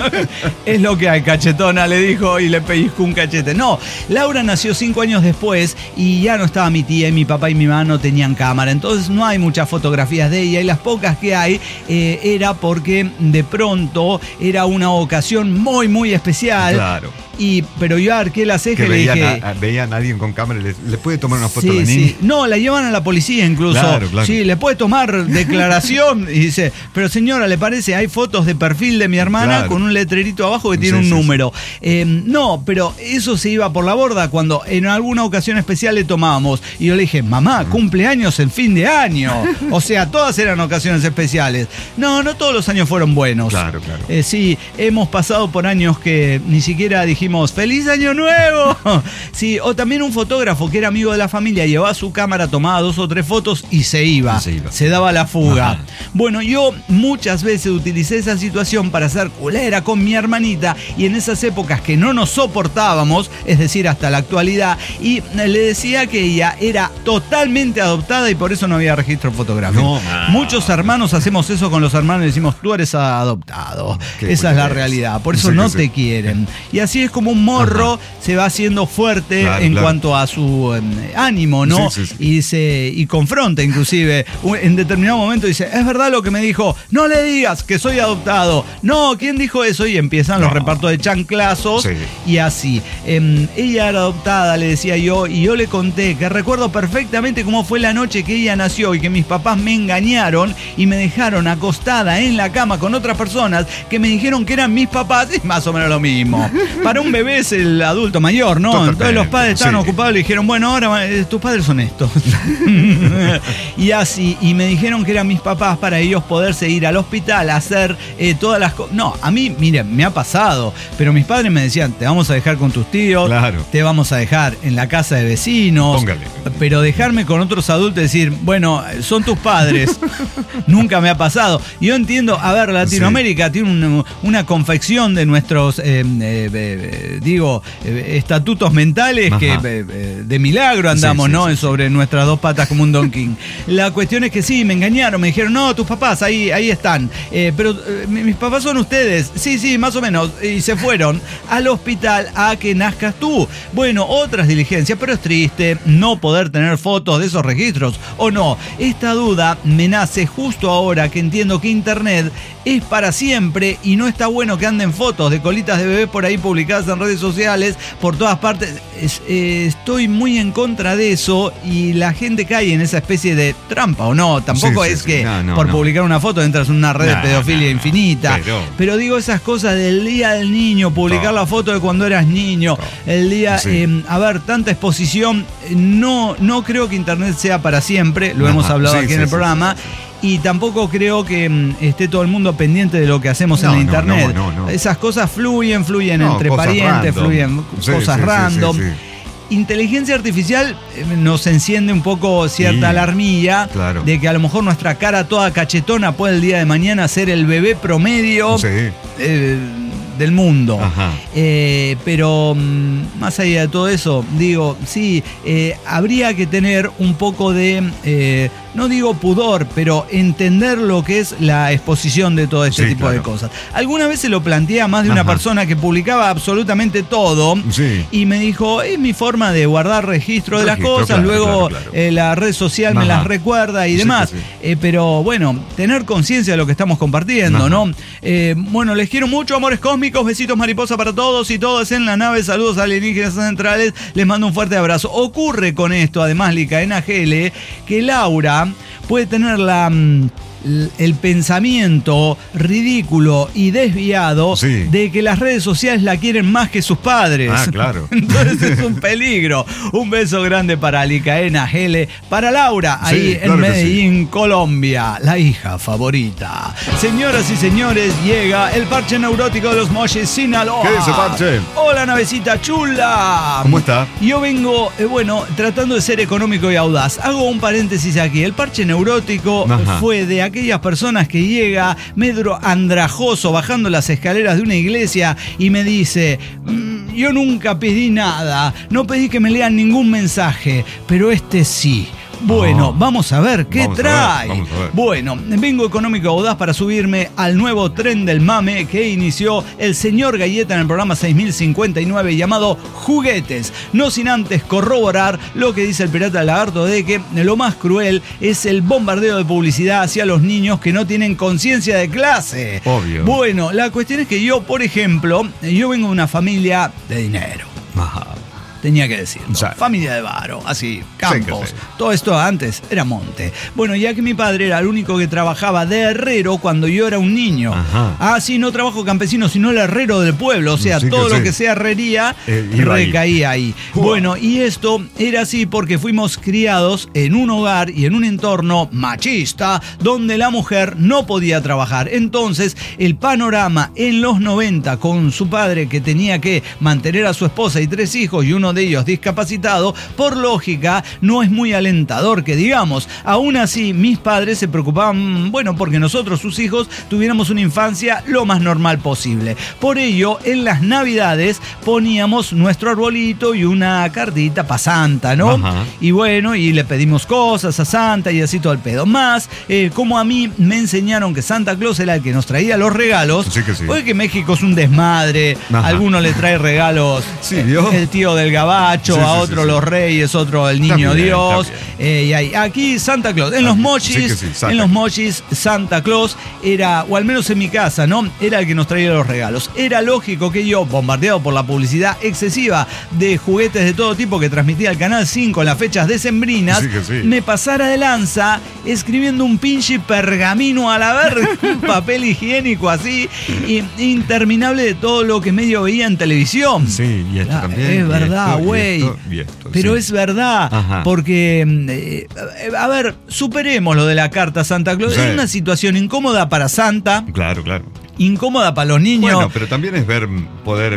es lo que hay, cachetona, le dijo y le pellizcó un cachete. No, Laura nació cinco años después y ya no estaba mi tía y mi papá y mi mamá no tenían cámara. Entonces no hay muchas fotografías de ella y las pocas que hay eh, era porque de pronto era una ocasión muy, muy especial. Claro. Y, pero yo arqué la ceja Que y le veían dije... a, a- veían a alguien con cámara y le, le puede tomar una foto a Sí, la sí. niña. No, la llevan a la policía incluso. Claro, claro. Sí, le puede tomar declaración y dice, pero señora, ¿le parece? Hay fotos de perfil de mi hermana Claro. con un letrerito abajo que tiene Sí, un sí, número. Eh, no, pero eso se iba por la borda cuando en alguna ocasión especial le tomábamos. Y yo le dije, mamá, cumpleaños en fin de año. O sea, todas eran ocasiones especiales. No, no todos los años fueron buenos. Claro, claro. Eh, sí, hemos pasado por años que ni siquiera dijimos ¡Feliz Año Nuevo! Sí, o también un fotógrafo que era amigo de la familia, llevaba su cámara, tomaba dos o tres fotos y se iba. Y se iba. Se daba la fuga. Ajá. Bueno, yo muchas veces utilicé esa situación para hacer culera con mi hermanita y en esas épocas que no nos soportábamos, es decir, hasta la actualidad, y le decía que ella era totalmente adoptada y por eso no había registro fotográfico. No, ma. Muchos hermanos hacemos eso con los hermanos y decimos, tú eres adoptado. Qué Esa es la culés. realidad. Por eso Sí, no sí, te sí. quieren. Y así es como un morro Ajá. se va haciendo fuerte Claro, en claro. cuanto a su eh, ánimo, ¿no? Sí, sí, sí. Y se y confronta inclusive. Un- En determinado momento dice, es verdad lo que me dijo, no le digas que soy adoptado. No, ¿quién dijo eso? Y empiezan los No. repartos de chanclazos Sí. y así. Em, ella era adoptada, le decía yo, y yo le conté que recuerdo perfectamente cómo fue la noche que ella nació y que mis papás me engañaron y me dejaron acostada en la cama con otras personas que me dijeron que eran mis papás, y más o menos lo mismo. Para un bebé es el adulto mayor, ¿no? Totalmente, Entonces los padres estaban sí. ocupados y le dijeron, bueno, ahora eh, tus padres son estos. Y así, y me dijeron que eran mis papás para ellos poderse ir al hospital a hacer eh, todas las cosas. No, a mí, miren, me ha pasado, pero mis padres me decían, te vamos a dejar con tus tíos, Claro. te vamos a dejar en la casa de vecinos, Póngale. pero dejarme con otros otros adultos y decir, bueno, son tus padres. Nunca me ha pasado. Yo entiendo, a ver, Latinoamérica sí. tiene un, una confección de nuestros, eh, eh, eh, digo, eh, estatutos mentales Ajá. que eh, de milagro andamos, sí, sí, ¿no? Sí, sobre sí. nuestras dos patas como un Don King. La cuestión es que sí, me engañaron, me dijeron, no, tus papás, ahí, ahí están. Eh, pero eh, mis papás son ustedes. Sí, sí, más o menos. Y se fueron al hospital a que nazcas tú. Bueno, otras diligencias, pero es triste no poder tener fotos de esos registros, ¿o no? Esta duda me nace justo ahora que entiendo que Internet es para siempre y no está bueno que anden fotos de colitas de bebés por ahí publicadas en redes sociales por todas partes. Es, eh, estoy muy en contra de eso y la gente cae en esa especie de trampa, ¿o no? Tampoco sí, sí, es sí. que no, no, por no. publicar una foto entras en una red nah, de pedofilia nah, infinita. Pero... pero digo esas cosas del día del niño, publicar no. la foto de cuando eras niño, no. el día, sí. eh, a ver, tanta exposición. No, no creo que Internet sea para siempre, lo Ajá, hemos hablado sí, aquí sí, en el sí, programa. Sí, sí. Y tampoco creo que mm, esté todo el mundo pendiente de lo que hacemos no, en la internet. No, no, no, no. Esas cosas fluyen, fluyen no, entre parientes, random. fluyen sí, cosas sí, random. Sí, sí, sí. Inteligencia artificial eh, nos enciende un poco cierta sí, alarmilla claro. de que a lo mejor nuestra cara toda cachetona puede el día de mañana ser el bebé promedio sí. eh, del mundo. Eh, pero mm, más allá de todo eso, digo, sí, eh, habría que tener un poco de... Eh, no digo pudor, pero entender lo que es la exposición de todo este sí, tipo claro. de cosas. Alguna vez se lo planteé a más de una Ajá. persona que publicaba absolutamente todo sí. y me dijo, es mi forma de guardar registro, registro de las cosas, claro, luego claro, claro. Eh, la red social Ajá. me las recuerda y sí, demás. Sí, sí. Eh, pero bueno, tener conciencia de lo que estamos compartiendo, Ajá. ¿no? Eh, bueno, les quiero mucho, amores cósmicos, besitos mariposa para todos y todas en la nave, saludos alienígenas centrales, les mando un fuerte abrazo. Ocurre con esto, además, Licaena G L, que Laura puede tener la, el pensamiento ridículo y desviado sí. de que las redes sociales la quieren más que sus padres. Ah, claro. Entonces es un peligro. Un beso grande para Licaena G L, para Laura, ahí sí, en claro Medellín, sí. Colombia, la hija favorita. Señoras y señores, llega el parche neurótico de los Mochis, Sinaloa. ¿Qué dice, parche? Hola, navecita chula. ¿Cómo está? Yo vengo, eh, bueno, tratando de ser económico y audaz. Hago un paréntesis aquí. El parche neurótico Ajá. fue de aquellas personas que llega medio andrajoso bajando las escaleras de una iglesia y me dice, mmm, yo nunca pedí nada, no pedí que me lean ningún mensaje, pero este sí. Bueno, oh. vamos a ver qué vamos trae. A ver, vamos a ver. Bueno, vengo económico audaz para subirme al nuevo tren del mame que inició el señor Galleta en el programa seis mil cincuenta y nueve llamado Juguetes. No sin antes corroborar lo que dice el pirata del lagarto de que lo más cruel es el bombardeo de publicidad hacia los niños que no tienen conciencia de clase. Obvio. Bueno, la cuestión es que yo, por ejemplo, yo vengo de una familia de dinero. Ajá. Tenía que decirlo. O sea, familia de varo, así, campos. Sí, sí. Todo esto antes era monte. Bueno, ya que mi padre era el único que trabajaba de herrero cuando yo era un niño. Ajá. Ah, sí, no trabajo campesino, sino el herrero del pueblo. O sea, sí, todo que lo sí. que sea herrería eh, recaía ahí. ahí. Bueno, y esto era así porque fuimos criados en un hogar y en un entorno machista donde la mujer no podía trabajar. Entonces, el panorama en los noventa con su padre que tenía que mantener a su esposa y tres hijos y uno de ellos discapacitado, por lógica, no es muy alentador que digamos. Aún así, mis padres se preocupaban, bueno, porque nosotros, sus hijos, tuviéramos una infancia lo más normal posible. Por ello, en las Navidades poníamos nuestro arbolito y una cartita para Santa, ¿no? Ajá. Y bueno, y le pedimos cosas a Santa y así todo el pedo. Más, eh, como a mí me enseñaron que Santa Claus era el que nos traía los regalos, sí que sí. Oye, que México es un desmadre, Ajá. alguno le trae regalos, sí, eh, el tío del gabacho, sí, a otro sí, sí, los reyes, otro el niño bien, Dios, eh, y ahí, aquí Santa Claus, en los mochis, sí sí, en los mochis Santa Claus era, o al menos en mi casa, ¿no? Era el que nos traía los regalos. Era lógico que yo, bombardeado por la publicidad excesiva de juguetes de todo tipo que transmitía el Canal cinco en las fechas decembrinas, sí sí. me pasara de lanza escribiendo un pinche pergamino a la verga, un papel higiénico así, y, interminable de todo lo que medio veía en televisión. Sí, y esto la, también. Es verdad. Güey, pero sí. es verdad, Ajá. porque, eh, a ver, superemos lo de la carta Santa Claus. Sí. Es una situación incómoda para Santa. Claro, claro. Incómoda para los niños. Bueno, pero también es ver, poder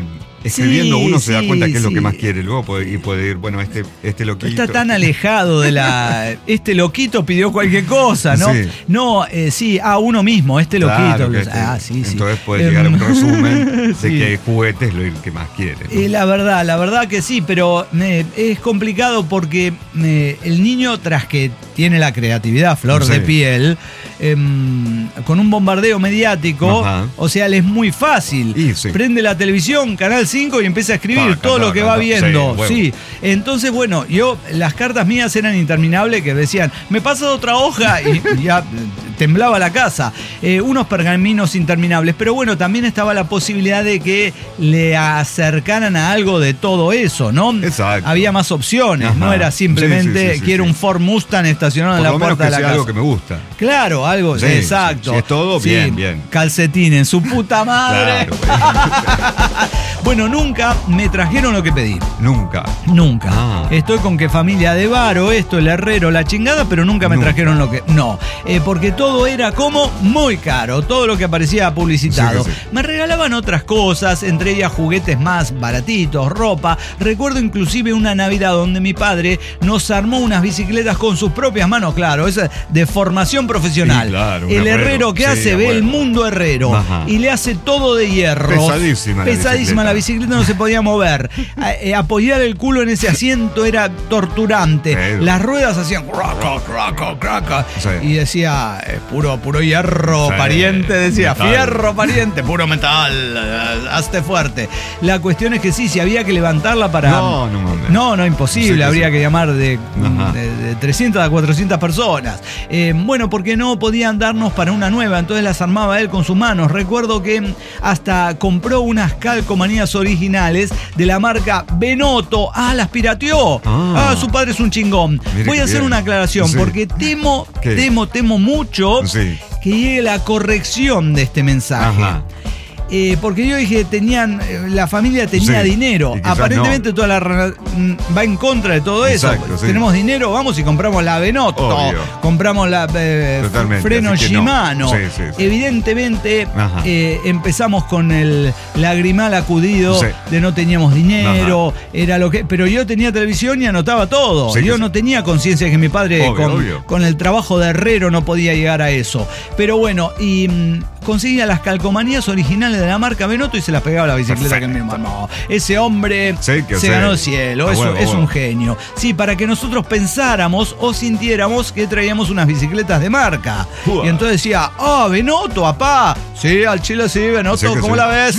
escribiendo Sí, uno se da sí, cuenta qué es lo sí. que más quiere. Luego puede, y puede ir, bueno, este, este loquito. Está tan alejado de la... Este loquito pidió cualquier cosa, ¿no? Sí. No, eh, sí, ah, uno mismo, este loquito. Claro, que este- ah, sí, sí. Entonces puede llegar a un resumen de Sí. que juguete es lo que más quiere, ¿no? Eh, la verdad, la verdad que sí, pero eh, es complicado porque eh, el niño, tras que tiene la creatividad flor Sí. de piel, eh, con un bombardeo mediático, Ajá. o sea, le es muy fácil. Y sí. Prende la televisión, Canal cinco, y empieza a escribir Pa, todo cantá, lo que va cantá. viendo. Sí, huevo. Sí. Entonces, bueno, yo, las cartas mías eran interminables, que decían, me pasa otra hoja, y ya temblaba la casa. Eh, unos pergaminos interminables, pero bueno, también estaba la posibilidad de que le acercaran a algo de todo eso, ¿no? Exacto. Había más opciones, Ajá. no era simplemente Sí, sí, sí, sí, quiero sí. un Ford Mustang estacionado Por en la lo menos puerta que de la sea casa. algo que me gusta. Claro, algo, Sí, exacto. si es todo, bien, bien. Calcetines, su puta madre. Claro. Bueno, nunca me trajeron lo que pedí. Nunca. Nunca. Ah. Estoy con que familia de varo, esto, el herrero, la chingada, pero nunca me Nunca. trajeron lo que... No, eh, porque todo era como muy caro, todo lo que aparecía publicitado. Sí, que sí. Me regalaban otras cosas, entre ellas juguetes más baratitos, ropa. Recuerdo inclusive una Navidad donde mi padre nos armó unas bicicletas con sus propias manos, claro, esa de formación profesional. Sí, claro, un el herrero, herrero, que sí, hace, ve bueno. el mundo herrero. Ajá. Y le hace todo de hierro. Pesadísima la Pesadísima la bicicleta, no se podía mover. A- eh, apoyar el culo en ese asiento era torturante. Pero- Las ruedas hacían craca, craca, craca. Sí. Y decía, eh, puro, puro hierro, Sí, pariente, decía, metal. fierro, pariente, puro metal, eh, hazte fuerte. La cuestión es que sí, si había que levantarla para... No, no mames. No, no, imposible, Sí que habría sí. que llamar de, Ajá. de, de trescientas a cuatrocientas personas. Eh, bueno, porque no podían darnos para una nueva, entonces las armaba él con sus manos. Recuerdo que hasta compró unas calcomanías originales de la marca Benotto. Ah, las pirateó. Ah. Ah, su padre es un chingón. Mire Voy qué a hacer bien. una aclaración, Sí. porque temo, ¿Qué? temo, temo mucho Sí. que llegue la corrección de este mensaje. Ajá. Eh, porque yo dije, tenían, eh, la familia tenía Sí, dinero. y quizás Aparentemente no. toda la ra- mm, va en contra de todo Exacto, eso. sí. Tenemos dinero, vamos y compramos la Benotto, Obvio. compramos la eh, Totalmente, freno así que no. Shimano. Sí, sí, sí. Evidentemente Ajá. eh, empezamos con el lagrimal acudido Sí. de no teníamos dinero, era lo que, pero yo tenía televisión y anotaba todo. Sí que yo sí. no tenía conciencia de que mi padre Obvio, con, obvio. con el trabajo de herrero no podía llegar a eso. Pero bueno, y mm, conseguía las calcomanías originales de la marca Benotto y se las pegaba a la bicicleta que me mandó. Ese hombre Sí, que se sí. ganó el cielo, A es, huevo, es a un huevo. genio. Sí, para que nosotros pensáramos o sintiéramos que traíamos unas bicicletas de marca. Uah. Y entonces decía, ah, Benotto, papá. Sí, al chile sí, Benotto, Sí que ¿cómo sí. la ves?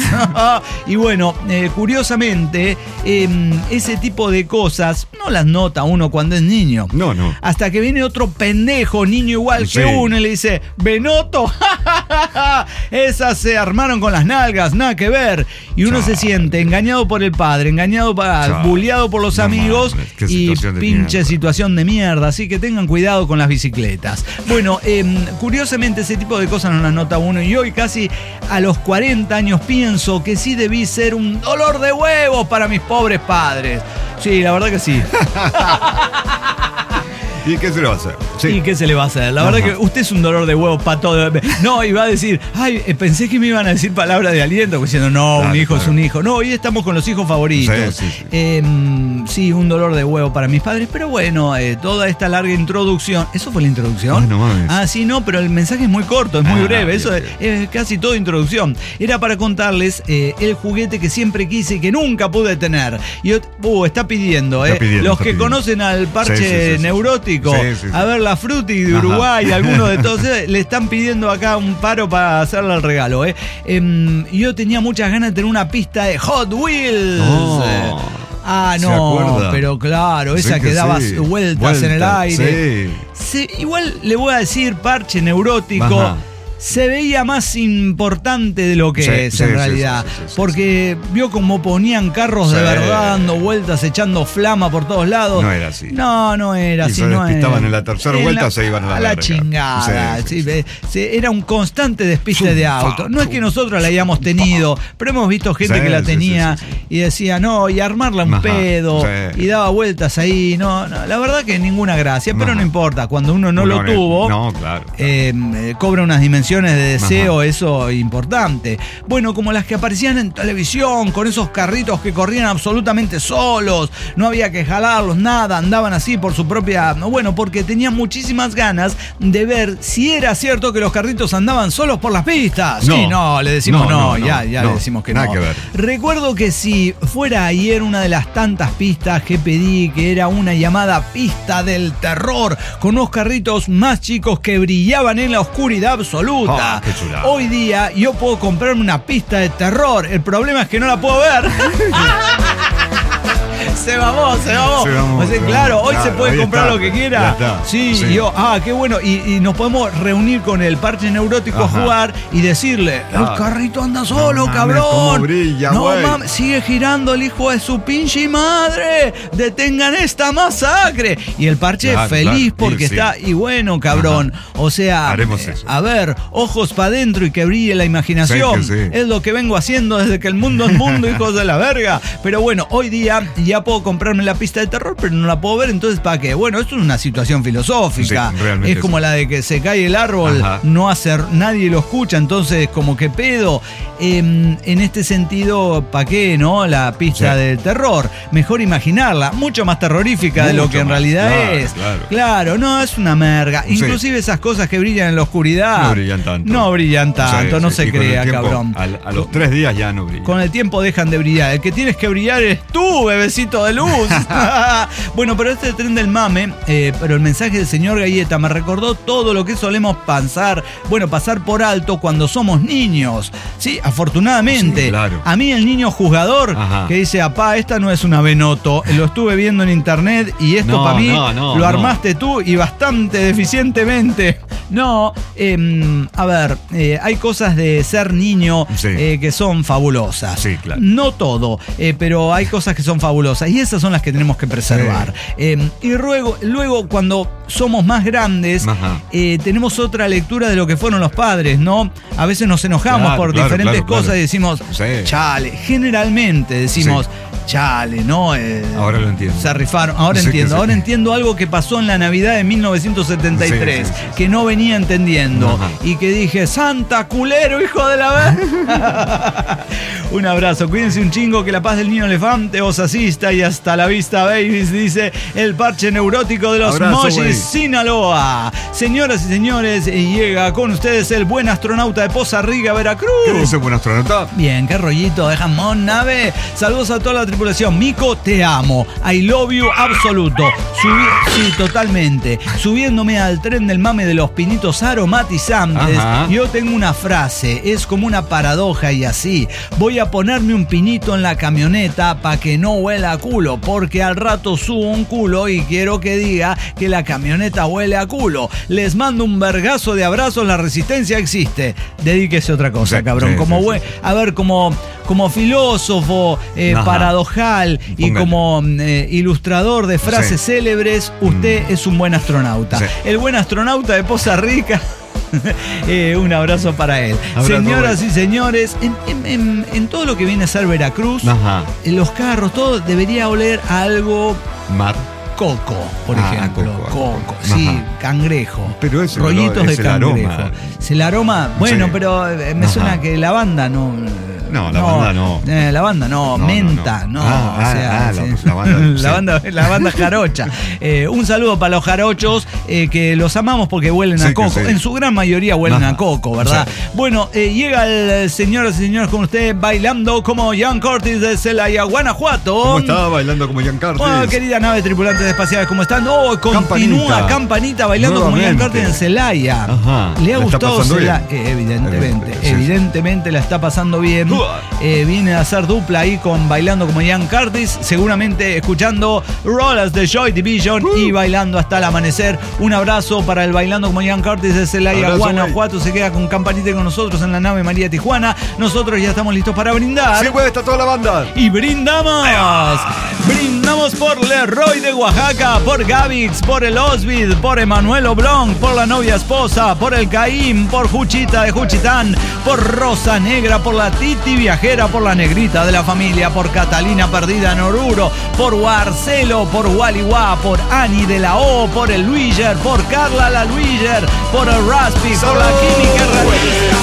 Y bueno, eh, curiosamente, eh, ese tipo de cosas no las nota uno cuando es niño. No, no. Hasta que viene otro pendejo, niño igual Sí. que uno, y le dice, Benotto, esas se armaron con las nalgas, nada que ver. Y uno Chale. se siente engañado por el padre, engañado, para, Chale. bulleado por los No amigos mames, qué y situación de pinche mierda. situación de mierda. Así que tengan cuidado con las bicicletas. Bueno, em, curiosamente ese tipo de cosas no las nota uno. Y hoy casi a los cuarenta años pienso que sí debí ser un dolor de huevos para mis pobres padres. Sí, la verdad que sí. ¿Y qué se le va a hacer? Sí. ¿Y qué se le va a hacer? La verdad Ajá. que usted es un dolor de huevos para todo. No, iba a decir, ay, eh, pensé que me iban a decir palabras de aliento, diciendo, no, Claro, un hijo es claro. un hijo. No, hoy estamos con los hijos favoritos. Sí, sí, sí. Eh, sí, un dolor de huevo para mis padres, pero bueno, eh, toda esta larga introducción. ¿Eso fue la introducción? Ah, no mames. Ah, sí, no, pero el mensaje es muy corto, es muy Ah, breve. bien, Eso es, bien. es casi todo introducción. Era para contarles eh, el juguete que siempre quise y que nunca pude tener. Y ot- uh, está pidiendo, Está eh. pidiendo, Los está que pidiendo. conocen al parche Sí, sí, sí, sí. neurótico, Sí, sí, sí. a ver la Fruity de Ajá. Uruguay, alguno de todos, eh, le están pidiendo acá un paro para hacerle el regalo. Eh. Em, yo tenía muchas ganas de tener una pista de Hot Wheels. No. Eh, Ah, ¿Se no, acuerda? pero claro, Sí esa que, que daba sí. vueltas en el Vueltas, aire. sí. Se- igual le voy a decir, parche neurótico. Ajá. Se veía más importante de lo que Sí, es sí, en sí, realidad. sí, sí, sí, sí, porque vio como ponían carros de Sí. verdad dando vueltas, echando flama por todos lados. No era así. No, no era Y así. se no despistaban era. en la tercera En vuelta, se iban a la verga. chingada. Sí, sí, sí, sí. ve- se- era un constante despiste Zum, de fa, auto. No es zum, que nosotros la hayamos tenido, pero hemos visto gente Sí, que la sí, tenía sí, sí, sí. y decía, no, y armarla un Ajá, pedo, sí. y daba vueltas ahí. No, no, la verdad que ninguna gracia, pero Ajá. no importa. Cuando uno no Uno lo tuvo, No, claro. eh, eh, cobra unas dimensiones intenciones de deseo, Ajá. eso importante. Bueno, como las que aparecían en televisión, con esos carritos que corrían absolutamente solos, no había que jalarlos, nada, andaban así por su propia... Bueno, porque tenían muchísimas ganas de ver si era cierto que los carritos andaban solos por las pistas. No. Sí, no, le decimos no, No, no, ya, no, ya no, le decimos que nada no. que ver. Recuerdo que si fuera ayer una de las tantas pistas que pedí, que era una llamada pista del terror, con unos carritos más chicos que brillaban en la oscuridad absoluta. Oh, qué chulada. Hoy día yo puedo comprarme una pista de terror, el problema es que no la puedo ver. Se mamó, se mamó. Se mamó, o sea, se claro, mamó. hoy Claro, se puede ahí comprar está. lo que Ya quiera. está. Sí, Sí. y yo, ah, qué bueno. Y, y nos podemos reunir con el parche neurótico Ajá. a jugar y decirle, Claro. el carrito anda solo, No mames, cabrón. cómo brilla, no güey. mames, sigue girando el hijo de su pinche madre. Detengan esta masacre. Y el parche Claro, feliz claro. porque Sí, está, sí. y bueno, cabrón. Ajá. O sea, Haremos eh, eso. a ver, ojos para adentro y que brille la imaginación. Sí, que sí. Es lo que vengo haciendo desde que el mundo es mundo, hijos de la verga. Pero bueno, hoy día ya puedo comprarme la pista de terror, pero no la puedo ver, entonces ¿para qué? Bueno, esto es una situación filosófica. Sí, realmente es como sí. la de que se cae el árbol, Ajá. no hace, nadie lo escucha, entonces como que pedo. Eh, en este sentido, ¿para qué, no? La pista Sí. del terror. Mejor imaginarla, mucho más terrorífica de lo Mucho que en más, realidad claro, es. claro. Claro, no, es una merga. Sí. Inclusive esas cosas que brillan en la oscuridad. No brillan tanto. No brillan tanto, Sí, no sí, se y con el crea, tiempo, cabrón. al- A, los tres días ya no brilla. Con el tiempo dejan de brillar. El que tienes que brillar eres tú, bebecito de luz. Bueno, pero este tren del mame, eh, pero el mensaje del señor Galleta me recordó todo lo que solemos pasar, bueno, pasar por alto cuando somos niños. Sí, afortunadamente. Sí, claro. A mí el niño juzgador Ajá. que dice, apá, esta no es una Benoto, lo estuve viendo en internet y esto No, para mí no, no, lo no. armaste tú y bastante deficientemente. No, eh, a ver, eh, hay cosas de ser niño Sí. eh, que son fabulosas. Sí, claro. No todo, eh, pero hay cosas que son fabulosas y esas son las que tenemos que preservar. Eh, y luego, luego, cuando somos más grandes, Ajá. eh, tenemos otra lectura de lo que fueron los padres, ¿no? A veces nos enojamos Claro, por claro, diferentes claro, claro. cosas y decimos, Sí. chale. Generalmente decimos, Sí. chale, ¿no? Eh, Ahora lo entiendo. Se rifaron. Ahora Sí, entiendo. que sí. Ahora entiendo algo que pasó en la Navidad de mil novecientos setenta y tres, Sí, sí, sí, sí. que no venía entendiendo. Ajá. Y que dije, Santa culero, hijo de la ver. Un abrazo. Cuídense un chingo, que la paz del niño elefante os asista y hasta la vista, babies, dice el parche neurótico de los Abrazo, Mochis, güey. Sinaloa. Señoras y señores, llega con ustedes el buen astronauta de Poza Rica, Veracruz. ¿Qué dice buen astronauta? Bien, qué rollito de jamón, nave. Saludos a toda la tripulación. Mico, te amo. I love you, absoluto. Subí, sí, totalmente. Subiéndome al tren del mame de los pinitos aromatizantes, Ajá. yo tengo una frase, es como una paradoja y así. Voy a ponerme un pinito en la camioneta para que no huela a culo, porque al rato subo un culo y quiero que diga que la camioneta huele a culo. Les mando un vergazo de abrazos, la resistencia existe. Dedíquese a otra cosa, Sí, cabrón. sí, como sí, hue- sí. A ver, como, como filósofo, eh, Ajá. paradojal y Póngale. como eh, ilustrador de frases Sí. célebres, usted Mm. es un buen astronauta. Sí. El buen astronauta de Poza Rica. Eh, un abrazo para él. Abrazo, Señoras güey. y señores, en, en- en- en todo lo que viene a ser Veracruz, Ajá. en los carros, todo debería oler a algo Mar. coco, por Ah, ejemplo. coco, Coco, coco. sí, Ajá. cangrejo. Pero es el rollitos olor, de es el cangrejo. aroma. Es el aroma, bueno, Sí. pero eh, me Ajá. suena que lavanda no. No, lavanda no. Eh, lavanda no, No, no, menta, no. no. Ah, o sea, ah, ah, sí. la- lavanda, sí. lavanda, lavanda jarocha. Eh, un saludo para los jarochos, eh, que los amamos porque huelen Sí, a que coco. sí. En su gran mayoría huelen Ajá. a coco, ¿verdad? Sí. Bueno, eh, llega el señoras y señores con usted bailando como Jan Curtis de Celaya, Guanajuato. ¿Cómo estaba bailando como Jan Curtis? Oh, querida nave tripulantes espaciales, ¿cómo están? Oh, continúa Campanita. Campanita bailando como Jan Nuevamente. Curtis en Celaya. Ajá. ¿Le ha ¿La está gustado pasando Celaya? bien? Eh, evidentemente, Evidente, sí, evidentemente la está pasando bien. Uah. Eh, viene a hacer dupla ahí con bailando como Jan Curtis, seguramente escuchando Rollers de Joy Division Uh. y bailando hasta el amanecer. Un abrazo para el bailando como Jan Curtis de Celaya, Abrazo, Guanajuato. Se queda con Campanita y con nosotros en la nave María Tijuana. Nosotros ya estamos listos para brindar. Sí, güey, está toda la banda. Y brindamos. Brindamos por Leroy de Oaxaca, por Gavix, por el Osvid, por Emanuel Oblong, por la novia esposa, por el Caín, por Juchita de Juchitán, por Rosa Negra, por la Titi Viajera, por la Negrita de la familia, por Catalina Perdida en Oruro, por Warcelo, por Waliwa, por Ani de la O, por el Luiger, por Carla la Luiger, por el Raspi, por la Química Realista.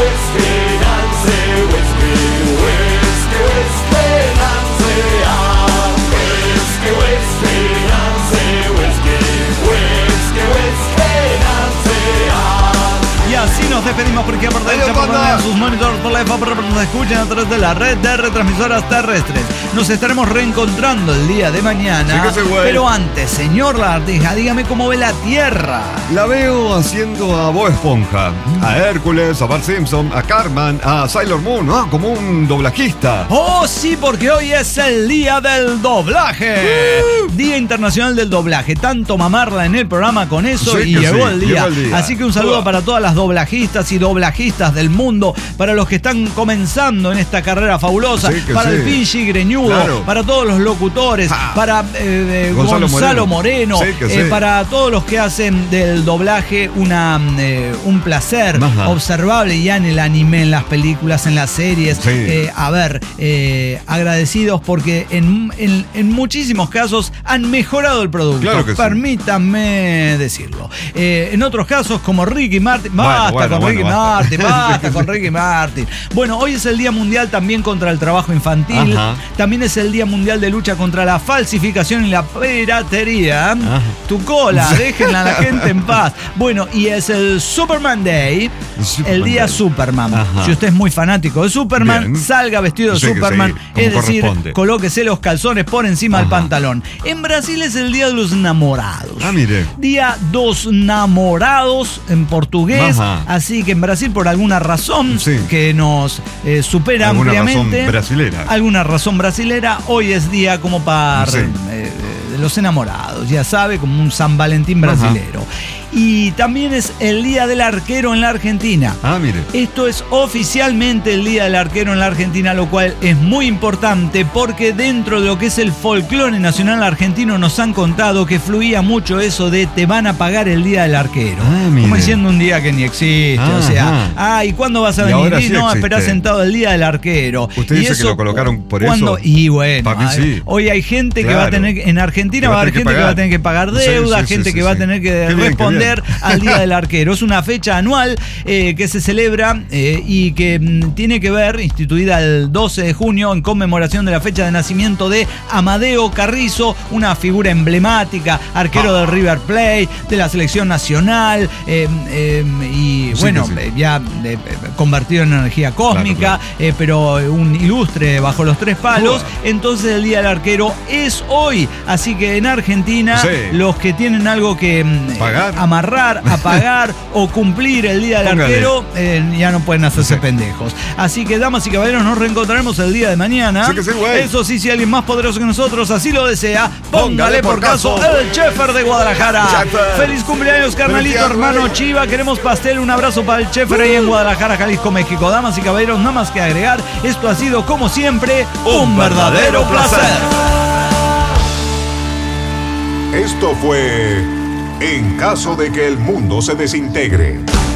Y así nos despedimos porque por derecha, por en sus monitores, por la F A, por nos escuchan a través de la red de retransmisoras terrestres. Nos estaremos reencontrando el día de mañana. Sí, pero antes, señor Lagartija, dígame cómo ve la Tierra. La veo haciendo a Bob Esponja, a Hércules, a Bart Simpson, a Cartman, a Sailor Moon, ah, como un doblajista. Oh, sí, porque hoy es el día del doblaje. Uh. Día Internacional del Doblaje. Tanto mamarla en el programa con eso sí, y llegó, sí, el día. llegó el día. Así que un saludo uh. para todas las doblajistas y doblajistas del mundo, para los que están comenzando en esta carrera fabulosa, sí, para sí. el Pinchi Greñudo, claro. para todos los locutores, ah. para eh, Gonzalo, Gonzalo Moreno, Moreno, sí, eh, sí. para todos los que hacen del doblaje una, eh, un placer Ajá. observable ya en el anime, en las películas, en las series. Sí. Eh, a ver, eh, agradecidos porque en, en, en muchísimos casos han mejorado el producto. Claro que Permítanme sí. decirlo. Eh, en otros casos, como Ricky Martin, basta bueno, bueno, con bueno, Ricky basta. Martin, basta con Ricky Martin. Bueno, hoy es el Día Mundial también contra el trabajo infantil. Ajá. También es el Día Mundial de lucha contra la falsificación y la piratería. Ajá. Tu cola, déjenla a la gente en paz. Bueno, y es el Superman Day, Superman el día Day. Superman. Ajá. Si usted es muy fanático de Superman, bien. salga vestido de sí, Superman, sí, es decir, colóquese los calzones por encima Ajá. del pantalón. En Brasil es el Día de los Enamorados. Ah, mire. Día dos Namorados en portugués. Ajá. Así que en Brasil, por alguna razón sí. que nos eh, supera ¿Alguna ampliamente. Razón brasilera. Alguna razón brasilera. Hoy es día como para sí. eh, de los enamorados, ya sabe, como un San Valentín brasilero. Ajá. Y también es el Día del Arquero en la Argentina. Ah, mire. Esto es oficialmente el Día del Arquero en la Argentina, lo cual es muy importante porque dentro de lo que es el folclore nacional argentino nos han contado que fluía mucho eso de te van a pagar el Día del Arquero. Ah, mire. Como diciendo un día que ni existe. Ah, o sea, ah, ¿y cuándo vas a venir? Y sí no, esperá sentado el Día del Arquero. Usted y dice eso, que lo colocaron por ¿cuándo? eso. Y bueno, a sí. hoy hay gente claro. que va a tener, en Argentina va a haber gente que, que va a tener que pagar deuda, sí, sí, gente sí, que sí, va sí. a tener que qué responder bien, al Día del Arquero. Es una fecha anual eh, que se celebra eh, y que mm, tiene que ver, instituida el doce de junio en conmemoración de la fecha de nacimiento de Amadeo Carrizo, una figura emblemática, arquero ah. del River Plate, de la selección nacional eh, eh, y sí, bueno, sí. ya eh, convertido en energía cósmica, claro, claro. Eh, pero un ilustre bajo los tres palos. Uh. Entonces el Día del Arquero es hoy, así que en Argentina sí. los que tienen algo que pagar, eh, amarrar, apagar o cumplir el Día del Póngale. Arquero, eh, ya no pueden hacerse sí. pendejos. Así que, damas y caballeros, nos reencontraremos el día de mañana. Sí que sí, Eso sí, si alguien más poderoso que nosotros así lo desea, póngale, póngale por, por caso, caso el Chefer de Guadalajara. Chefer. Feliz cumpleaños, carnalito, Feliz hermano Chiva. Queremos pastel, un abrazo para el Chefer uh. ahí en Guadalajara, Jalisco, México. Damas y caballeros, nada más que agregar, esto ha sido, como siempre, un, un verdadero placer. placer. Esto fue En caso de que el mundo se desintegre.